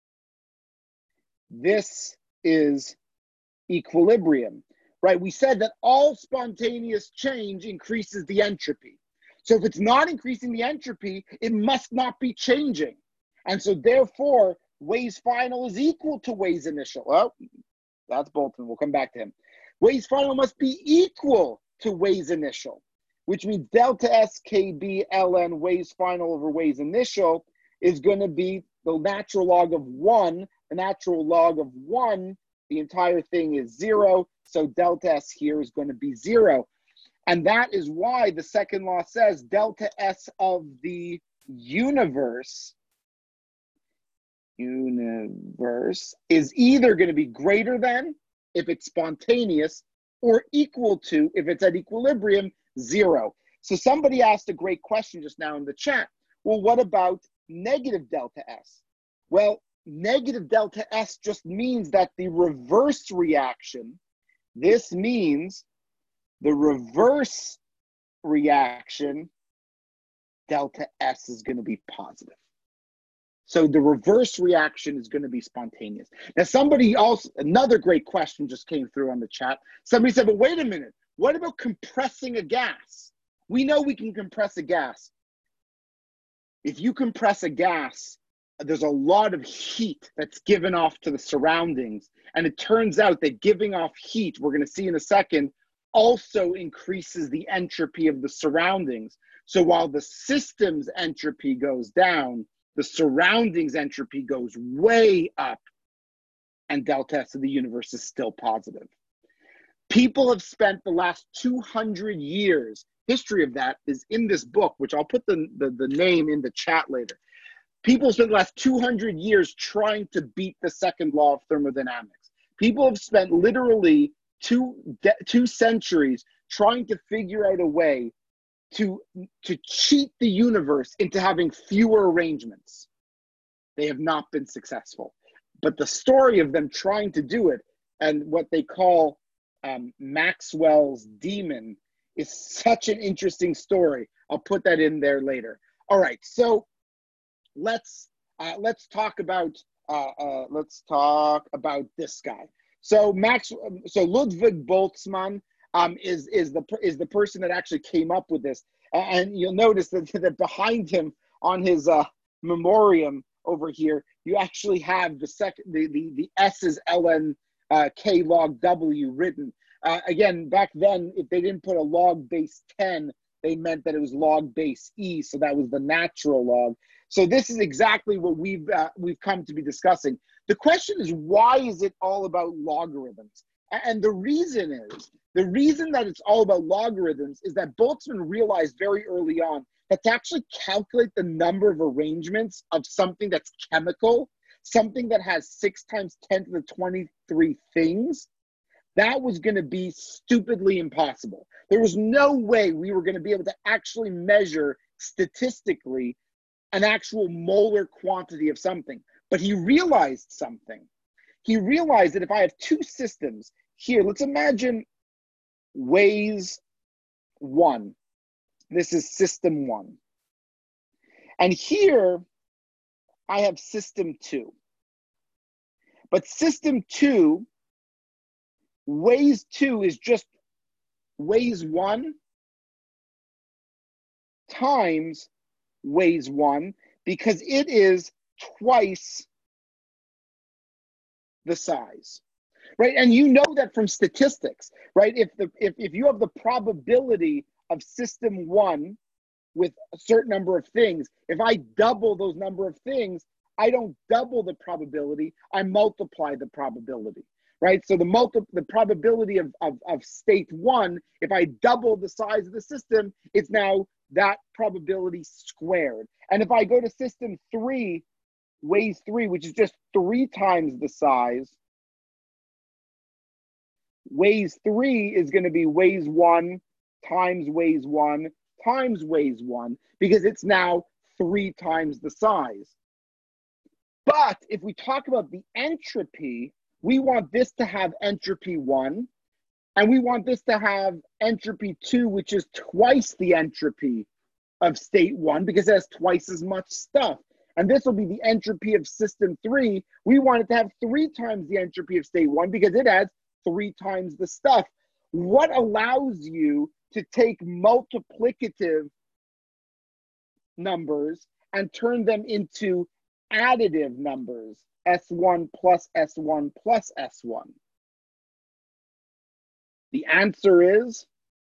this is equilibrium, right? We said that all spontaneous change increases the entropy. So if it's not increasing the entropy, it must not be changing. And so therefore, Wey's final is equal to Wey's initial. Well, that's Boltzmann. We'll come back to him. Wey's final must be equal to Wey's initial, which means delta S KB ln Wey's final over Wey's initial is going to be the natural log of 1. The natural log of 1, the entire thing is 0. So delta S here is going to be 0. And that is why the second law says delta S of the universe is either going to be greater than, if it's spontaneous, or equal to, if it's at equilibrium, 0. So somebody asked a great question just now in the chat. Well, what about negative delta S? Well, negative delta S just means that the reverse reaction, this means the reverse reaction, delta S is going to be positive. So the reverse reaction is going to be spontaneous. Now, somebody else, another great question just came through on the chat. Somebody said, but wait a minute, what about compressing a gas? We know we can compress a gas. If you compress a gas, there's a lot of heat that's given off to the surroundings. And it turns out that giving off heat, we're going to see in a second, also increases the entropy of the surroundings. So while the system's entropy goes down, the surroundings entropy goes way up, and delta S of the universe is still positive. People have spent the last 200 years, history of that is in this book, which I'll put the name in the chat later. People have spent the last 200 years trying to beat the second law of thermodynamics. People have spent literally two centuries trying to figure out a way to cheat the universe into having fewer arrangements. They have not been successful. But the story of them trying to do it and what they call Maxwell's demon is such an interesting story. I'll put that in there later. All right, so let's talk about this guy. So Ludwig Boltzmann is the person that actually came up with this, and you'll notice that behind him on his memoriam over here, you actually have the S's ln k log w written. Again, back then, if they didn't put a log base 10, they meant that it was log base e, so that was the natural log. So this is exactly what we've come to be discussing. The question is, why is it all about logarithms? And the reason that it's all about logarithms is that Boltzmann realized very early on that to actually calculate the number of arrangements of something that's chemical, something that has 6 times 10 to the 23 things, that was going to be stupidly impossible. There was no way we were going to be able to actually measure statistically an actual molar quantity of something. But he realized something. He realized that if I have two systems here, let's imagine weighs 1. This is system 1. And here I have system 2. But system 2, weighs 2 is just weighs 1 times weighs 1 because it is twice the size, right? And you know that from statistics, right? If you have the probability of system 1 with a certain number of things, if I double those number of things, I don't double the probability, I multiply the probability, right? So the probability of state 1, if I double the size of the system, it's now that probability squared. And if I go to system 3, weighs 3, which is just 3 times the size, weighs 3 is going to be weighs 1 times weighs 1 times weighs 1, because it's now 3 times the size. But if we talk about the entropy, we want this to have entropy 1, and we want this to have entropy 2, which is twice the entropy of state 1, because it has twice as much stuff. And this will be the entropy of system 3. We want it to have 3 times the entropy of state 1 because it has 3 times the stuff. What allows you to take multiplicative numbers and turn them into additive numbers, S1 plus S1 plus S1? The answer is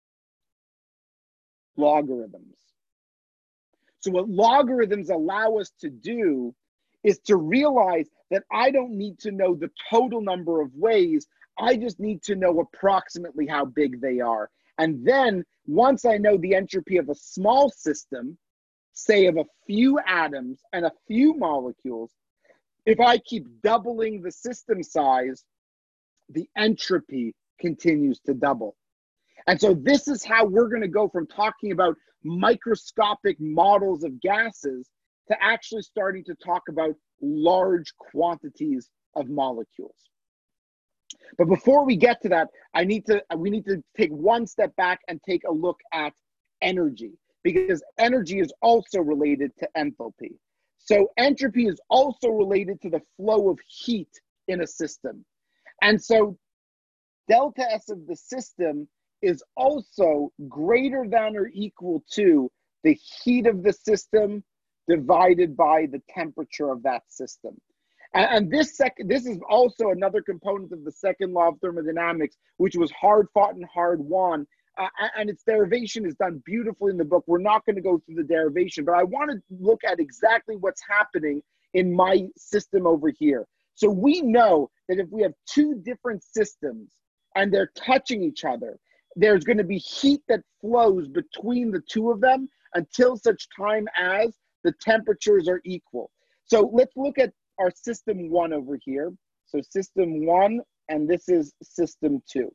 logarithms. So what logarithms allow us to do is to realize that I don't need to know the total number of ways, I just need to know approximately how big they are. And then once I know the entropy of a small system, say of a few atoms and a few molecules, if I keep doubling the system size, the entropy continues to double. And so this is how we're going to go from talking about microscopic models of gases to actually starting to talk about large quantities of molecules. But before we get to that, we need to take one step back and take a look at energy, because energy is also related to enthalpy. So entropy is also related to the flow of heat in a system. And so delta S of the system is also greater than or equal to the heat of the system divided by the temperature of that system. And this is also another component of the second law of thermodynamics, which was hard fought and hard won. And its derivation is done beautifully in the book. We're not going to go through the derivation, but I want to look at exactly what's happening in my system over here. So we know that if we have 2 different systems and they're touching each other, there's going to be heat that flows between the 2 of them until such time as the temperatures are equal. So let's look at our system 1 over here. So system 1, and this is system 2.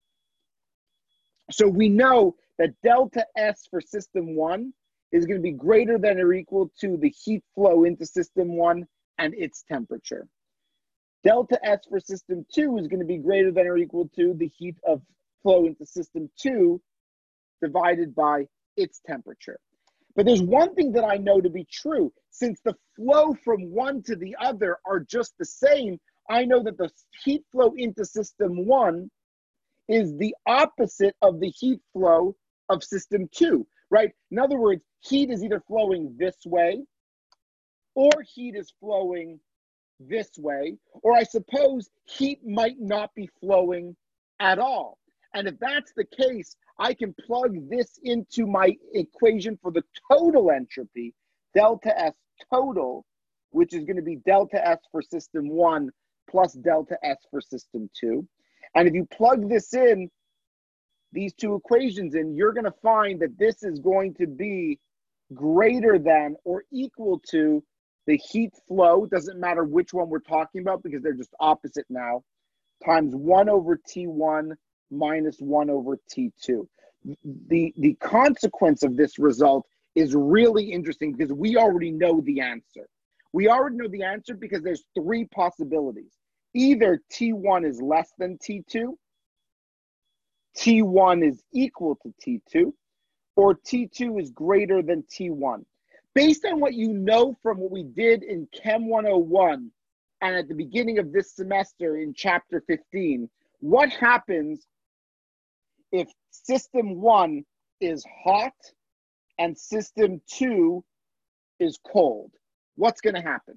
So we know that delta S for system 1 is going to be greater than or equal to the heat flow into system 1 and its temperature. Delta S for system 2 is going to be greater than or equal to the heat of flow into system 2 divided by its temperature. But there's one thing that I know to be true. Since the flow from one to the other are just the same, I know that the heat flow into system 1 is the opposite of the heat flow of system 2, right? In other words, heat is either flowing this way, or heat is flowing this way, or I suppose heat might not be flowing at all. And if that's the case, I can plug this into my equation for the total entropy, delta S total, which is going to be delta S for system 1 plus delta S for system 2. And if you plug this in, these 2 equations in, you're going to find that this is going to be greater than or equal to the heat flow, doesn't matter which one we're talking about because they're just opposite now, times 1 over T1 minus 1 over T2. The consequence of this result is really interesting because we already know the answer. We already know the answer because there's 3 possibilities. Either T1 is less than T2, T1 is equal to T2, or T2 is greater than T1. Based on what you know from what we did in Chem 101 and at the beginning of this semester in Chapter 15, what happens if System 1 is hot and System 2 is cold? What's going to happen?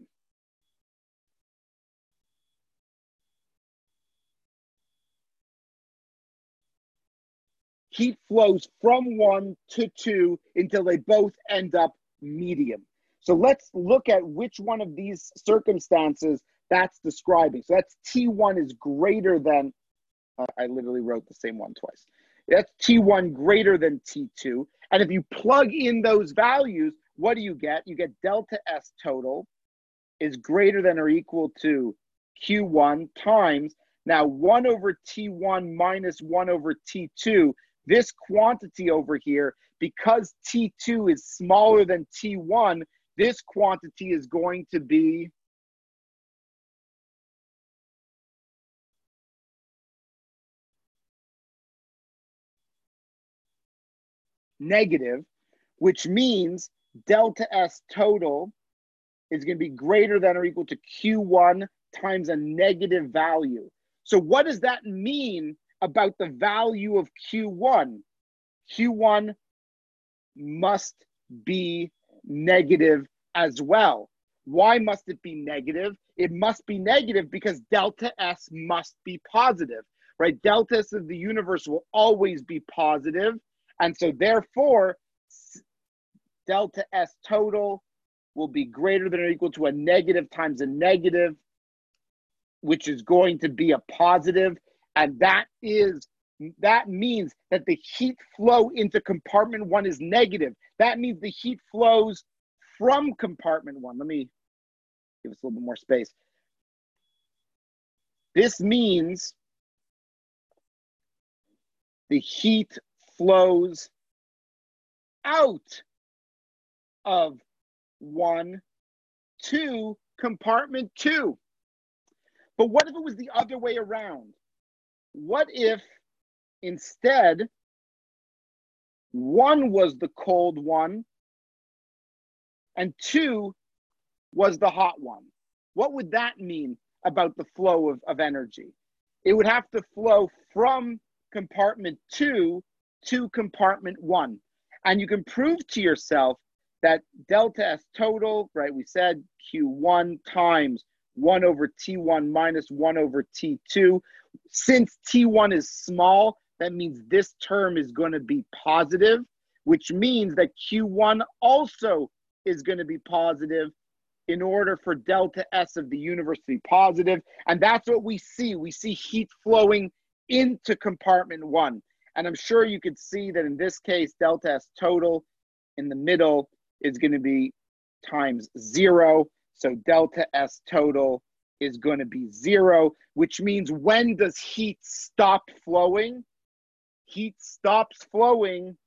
Heat flows from 1 to 2 until they both end up medium. So let's look at which one of these circumstances that's describing. So that's T1 is greater than, I literally wrote the same one twice. That's T1 greater than T2. And if you plug in those values, what do you get? You get delta S total is greater than or equal to Q1 times, now 1 over T1 minus 1 over T2. This quantity over here, because T2 is smaller than T1, this quantity is going to be negative, which means delta S total is going to be greater than or equal to Q1 times a negative value. So what does that mean about the value of Q1? Q1 must be negative as well. Why must it be negative? It must be negative because delta S must be positive, right? Delta S of the universe will always be positive. And so therefore, delta S total will be greater than or equal to a negative times a negative, which is going to be a positive. And that means that the heat flow into compartment 1 is negative. That means the heat flows from compartment 1. Let me give us a little bit more space. This means the heat flows out of 1 to compartment 2. But what if it was the other way around? What if instead 1 was the cold one and 2 was the hot one? What would that mean about the flow of energy? It would have to flow from compartment 2 to compartment 1. And you can prove to yourself that delta S total, right, we said Q1 times 1 over T1 minus 1 over T2. Since T1 is small, that means this term is going to be positive, which means that Q1 also is going to be positive in order for delta S of the universe to be positive. And that's what we see. We see heat flowing into compartment 1. And I'm sure you could see that in this case, delta S total in the middle is going to be times 0. So delta S total is going to be 0, which means when does heat stop flowing? Heat stops flowing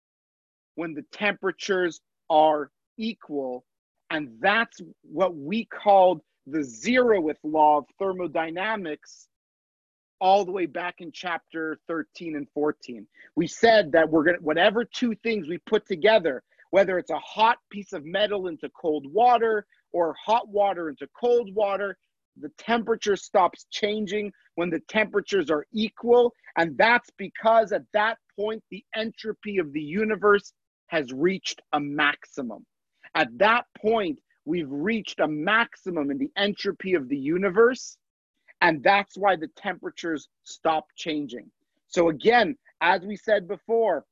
when the temperatures are equal. And that's what we called the zeroth law of thermodynamics all the way back in chapter 13 and 14. We said that whatever two things we put together, whether it's a hot piece of metal into cold water or hot water into cold water, the temperature stops changing when the temperatures are equal. And that's because at that point, the entropy of the universe has reached a maximum. At that point, we've reached a maximum in the entropy of the universe. And that's why the temperatures stop changing. So again, as we said before,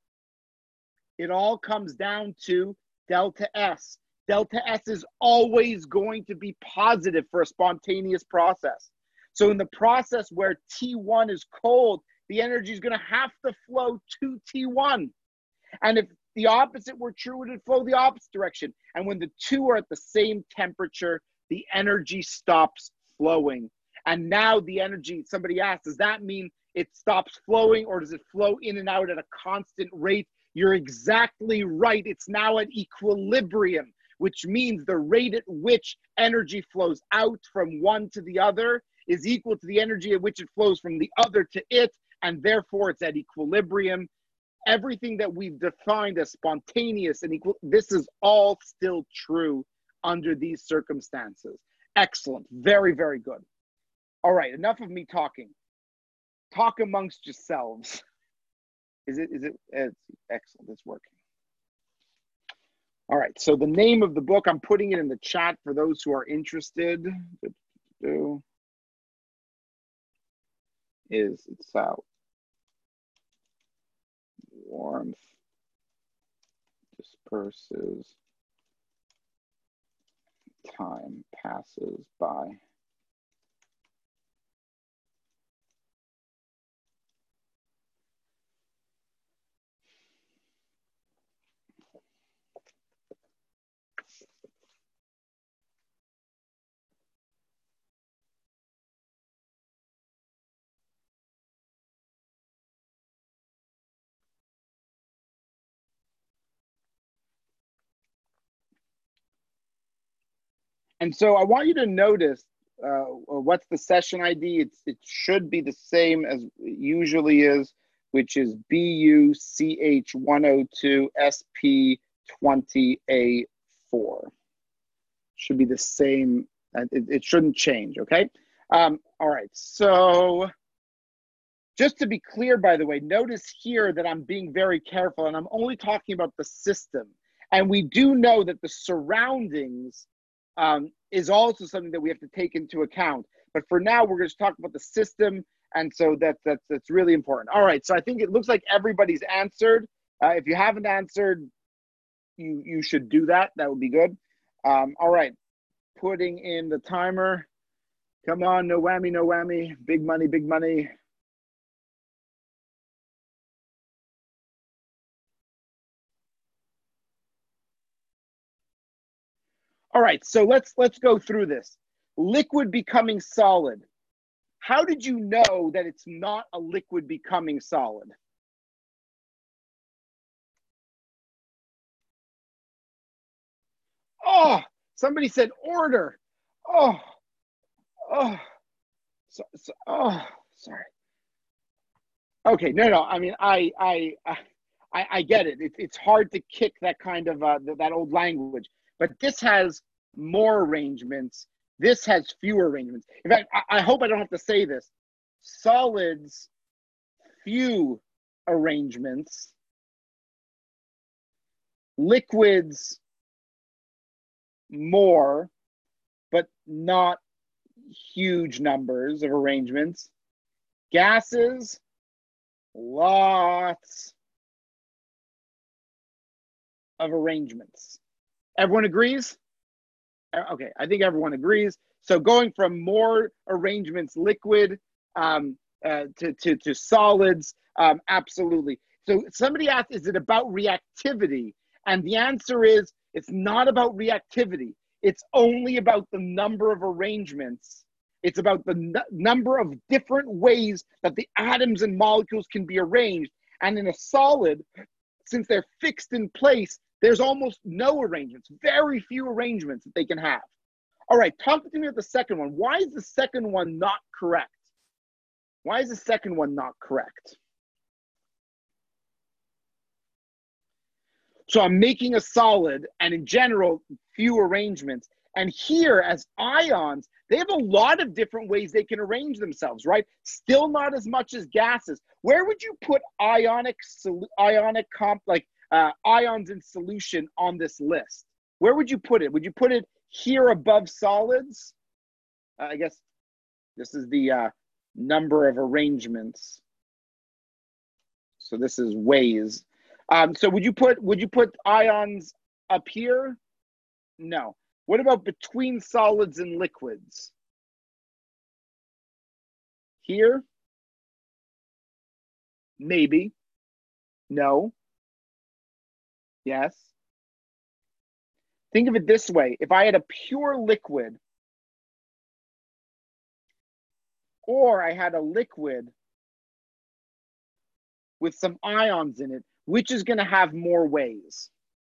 it all comes down to delta S. Delta S is always going to be positive for a spontaneous process. So in the process where T1 is cold, the energy is going to have to flow to T1. And if the opposite were true, it would flow the opposite direction. And when the two are at the same temperature, the energy stops flowing. And now the energy, somebody asked, does that mean it stops flowing or does it flow in and out at a constant rate? You're exactly right. It's now at equilibrium, which means the rate at which energy flows out from one to the other is equal to the energy at which it flows from the other to it. and therefore it's at equilibrium. Everything that we've defined as spontaneous and equal, this is all still true under these circumstances. Excellent. Very, very good. All right, enough of me talking. Talk amongst yourselves. It's excellent. It's working. All right, so the name of the book, I'm putting it in the chat for those who are interested. It's warmth disperses, time passes by. And so I want you to notice what's the session ID. It should be the same as it usually is, which is BUCH102SP20A4. Should be the same. It shouldn't change, okay? All right, so just to be clear, by the way, notice here that I'm being very careful and I'm only talking about the system. And we do know that the surroundings is also something that we have to take into account. But for now, we're going to talk about the system. And so that's really important. All right, so I think it looks like everybody's answered. If you haven't answered, you should do that. That would be good. All right, putting in the timer. Come on, no whammy, no whammy. Big money, big money. All right, so let's go through this. Liquid becoming solid. How did you know that it's not a liquid becoming solid? Oh, somebody said order. Oh, sorry. Okay, no. I mean, I get it. It's hard to kick that kind of that old language. But this has more arrangements. This has fewer arrangements. In fact, I hope I don't have to say this. Solids, few arrangements. Liquids, more, but not huge numbers of arrangements. Gases, lots of arrangements. Everyone agrees? Okay, I think everyone agrees. So going from more arrangements, liquid, to solids, absolutely. So somebody asked, is it about reactivity? And the answer is, it's not about reactivity. It's only about the number of arrangements. It's about the number of different ways that the atoms and molecules can be arranged. And in a solid, since they're fixed in place, there's almost no arrangements, very few arrangements that they can have. All right, talk to me about the second one. Why is the second one not correct? Why is the second one not correct? So I'm making a solid, and in general, few arrangements. And here, as ions, they have a lot of different ways they can arrange themselves, right? Still not as much as gases. Where would you put ions in solution on this list? Where would you put it? Would you put it here above solids? I guess this is the number of arrangements. So this is ways. So would you put ions up here? No. What about between solids and liquids? Here? Maybe. No. Yes. Think of it this way. If I had a pure liquid, or I had a liquid with some ions in it, which is going to have more ways?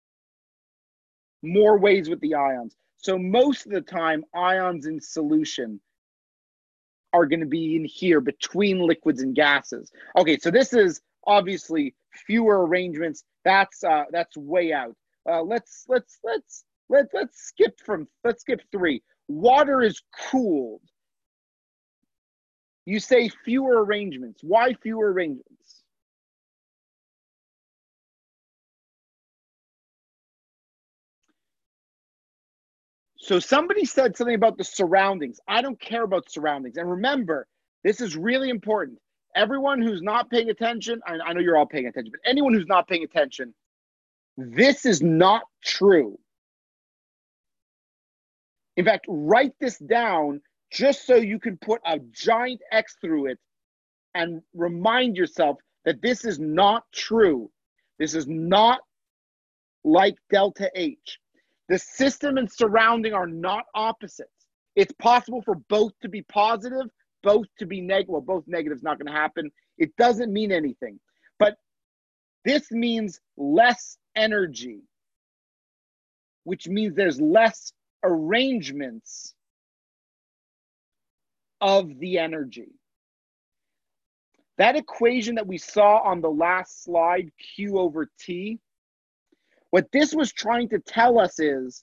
More ways with the ions. So most of the time, ions in solution are going to be in here between liquids and gases. Okay, so this is obviously fewer arrangements. That's way out. Let's skip 3. Water is cooled. You say fewer arrangements. Why fewer arrangements? So somebody said something about the surroundings. I don't care about surroundings. And remember, this is really important. Everyone who's not paying attention, I know you're all paying attention, but anyone who's not paying attention, this is not true. In fact, write this down just so you can put a giant X through it and remind yourself that this is not true. This is not like delta H. The system and surrounding are not opposites. It's possible for both to be positive, both to be negative. Well, both negative is not going to happen. It doesn't mean anything. But this means less energy, which means there's less arrangements of the energy. That equation that we saw on the last slide, Q over T, what this was trying to tell us is,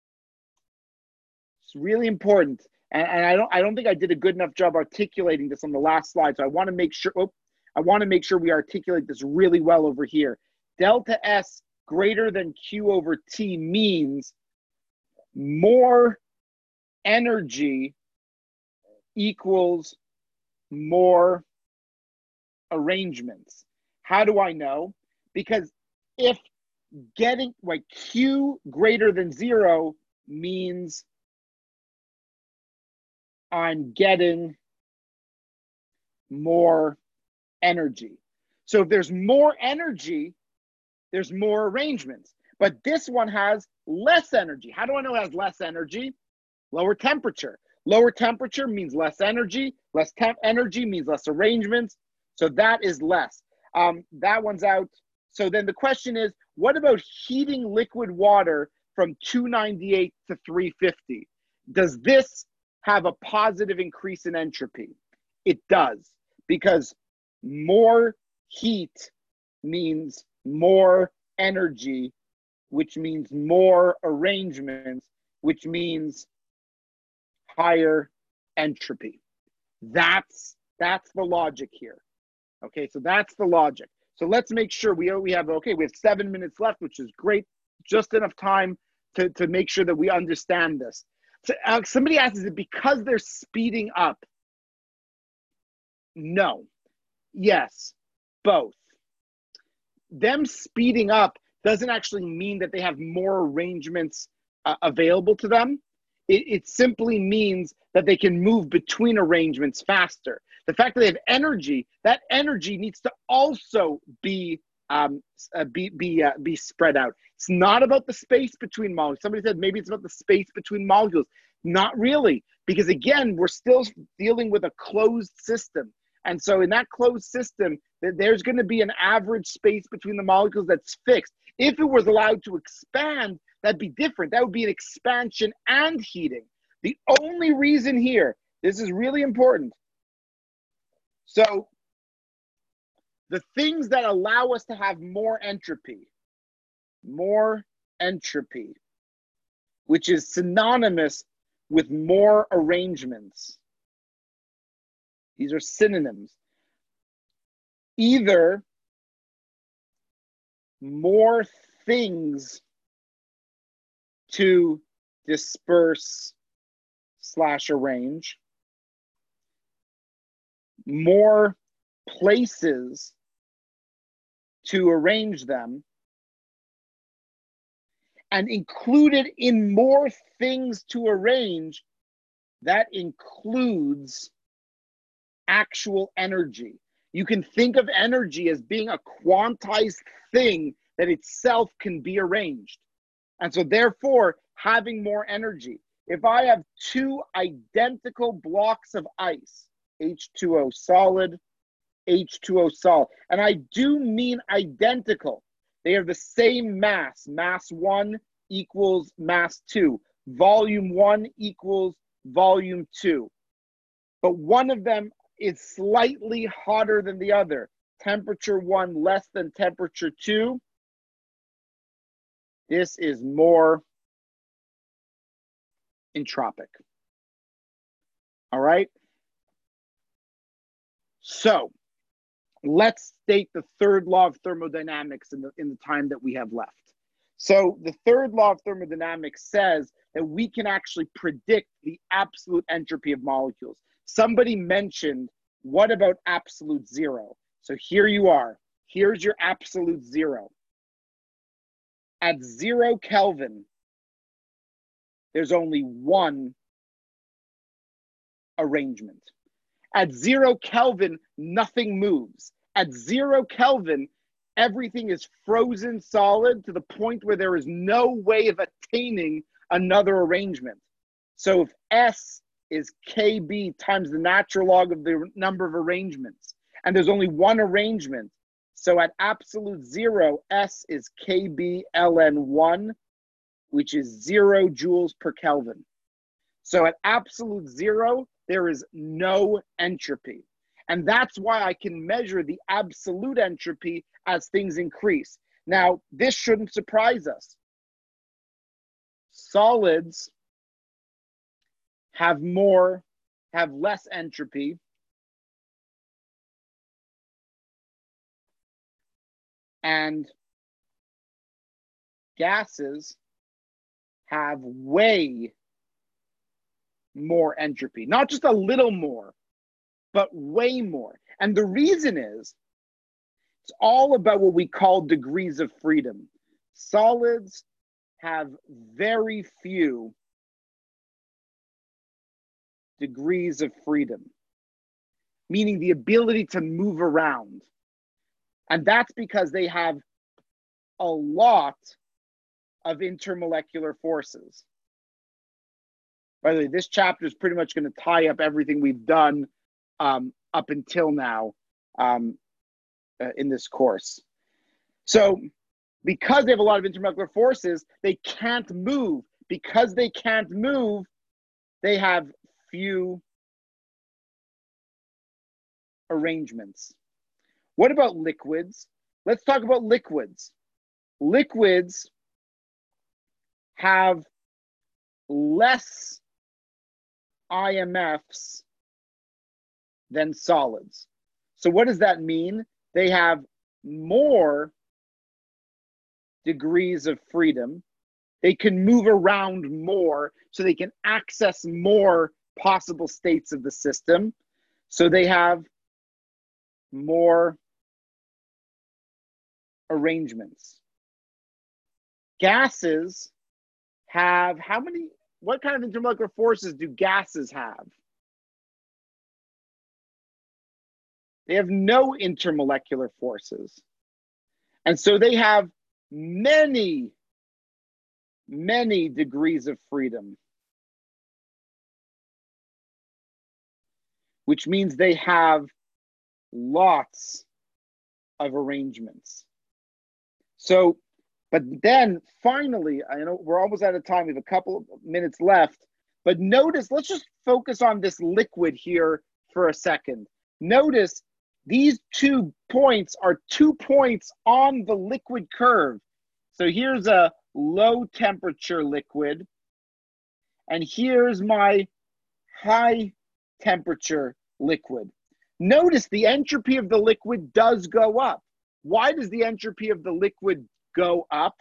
it's really important, and I don't think I did a good enough job articulating this on the last slide, so I want to make sure we articulate this really well over here. Delta S greater than Q over T means more energy equals more arrangements. How do I know? Because if getting like Q greater than 0 means I'm getting more energy. So if there's more energy, there's more arrangements. But this one has less energy. How do I know it has less energy? Lower temperature. Lower temperature means less energy. Less energy means less arrangements. So that is less. That one's out. So then the question is, what about heating liquid water from 298 to 350? Does this have a positive increase in entropy? It does, because more heat means more energy, which means more arrangements, which means higher entropy. That's the logic here. Okay, so that's the logic. So let's make sure we have 7 minutes left, which is great. Just enough time to make sure that we understand this. So somebody asks, is it because they're speeding up? No. Yes, both. Them speeding up doesn't actually mean that they have more arrangements available to them. It simply means that they can move between arrangements faster. The fact that they have energy, that energy needs to also be spread out. It's not about the space between molecules. Somebody said maybe it's about the space between molecules. Not really, because again, we're still dealing with a closed system. And so in that closed system, there's going to be an average space between the molecules that's fixed. If it was allowed to expand, that'd be different. That would be an expansion and heating. The only reason here, this is really important. So the things that allow us to have more entropy, which is synonymous with more arrangements. These are synonyms. Either more things to disperse / arrange, more places to arrange them, and included in more things to arrange, that includes actual energy. You can think of energy as being a quantized thing that itself can be arranged. And so therefore, having more energy. If I have two identical blocks of ice, H2O solid, H2O solid, and I do mean identical. They have the same mass. Mass 1 equals mass 2. Volume 1 equals volume 2. but one of them is slightly hotter than the other. Temperature 1 less than temperature 2. This is more entropic. All right? So let's state the third law of thermodynamics in the time that we have left. So the third law of thermodynamics says that we can actually predict the absolute entropy of molecules. Somebody mentioned, what about absolute zero? So here you are. Here's your absolute zero. At 0 Kelvin, there's only one arrangement. At 0 Kelvin, nothing moves. At 0 Kelvin, everything is frozen solid to the point where there is no way of attaining another arrangement. So if S is KB times the natural log of the number of arrangements, and there's only one arrangement, so at absolute zero, S is KB ln1, which is 0 joules per Kelvin. So at absolute zero, there is no entropy. And that's why I can measure the absolute entropy as things increase. Now, this shouldn't surprise us. Solids have less entropy, and gases have way more entropy. Not just a little more, but way more. And the reason is, it's all about what we call degrees of freedom. Solids have very few degrees of freedom, meaning the ability to move around. And that's because they have a lot of intermolecular forces. By the way, this chapter is pretty much going to tie up everything we've done up until now in this course. So because they have a lot of intermolecular forces, they can't move. Because they can't move, they have few arrangements. What about liquids? Let's talk about liquids. Liquids have less IMFs than solids. So what does that mean? They have more degrees of freedom. They can move around more, so they can access more possible states of the system. So they have more arrangements. Gases have what kind of intermolecular forces do gases have? They have no intermolecular forces. And so they have many degrees of freedom, which means they have lots of arrangements. So, but then finally, I know we're almost out of time. We have a couple of minutes left, but notice, let's just focus on this liquid here for a second. Notice these 2 points are 2 points on the liquid curve. So here's a low temperature liquid, and here's my high temperature liquid. Notice the entropy of the liquid does go up. Why does the entropy of the liquid go up?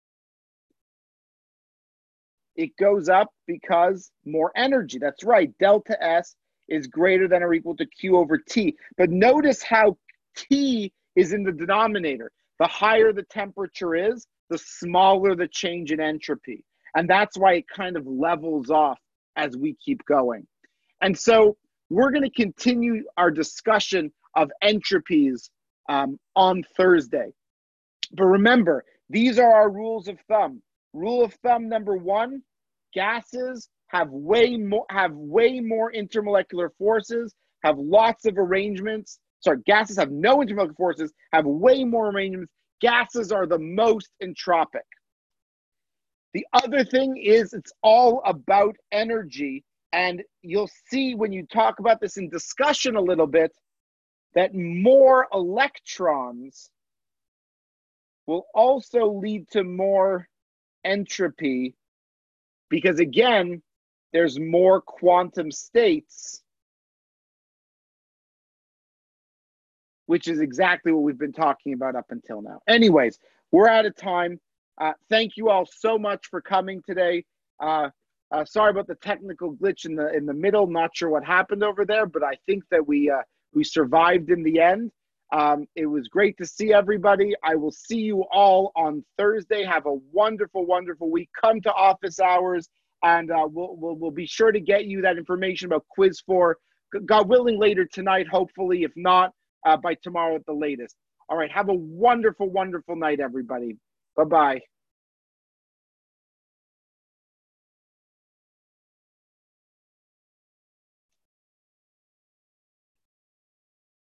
It goes up because more energy. That's right. Delta S is greater than or equal to Q over T. But notice how T is in the denominator. The higher the temperature is, the smaller the change in entropy. And that's why it kind of levels off as we keep going. And so we're going to continue our discussion of entropies on Thursday. But remember, these are our rules of thumb. Rule of thumb number 1, gases have way more intermolecular forces, have lots of arrangements. Sorry, gases have no intermolecular forces, have way more arrangements. Gases are the most entropic. The other thing is, it's all about energy, And you'll see when you talk about this in discussion a little bit that more electrons will also lead to more entropy because, again, there's more quantum states, which is exactly what we've been talking about up until now. Anyways, we're out of time. Thank you all so much for coming today. Sorry about the technical glitch in the middle. Not sure what happened over there, but I think that we survived in the end. It was great to see everybody. I will see you all on Thursday. Have a wonderful, wonderful week. Come to office hours, and we'll be sure to get you that information about Quiz 4, God willing, later tonight, hopefully. If not, by tomorrow at the latest. All right. Have a wonderful, wonderful night, everybody. Bye-bye.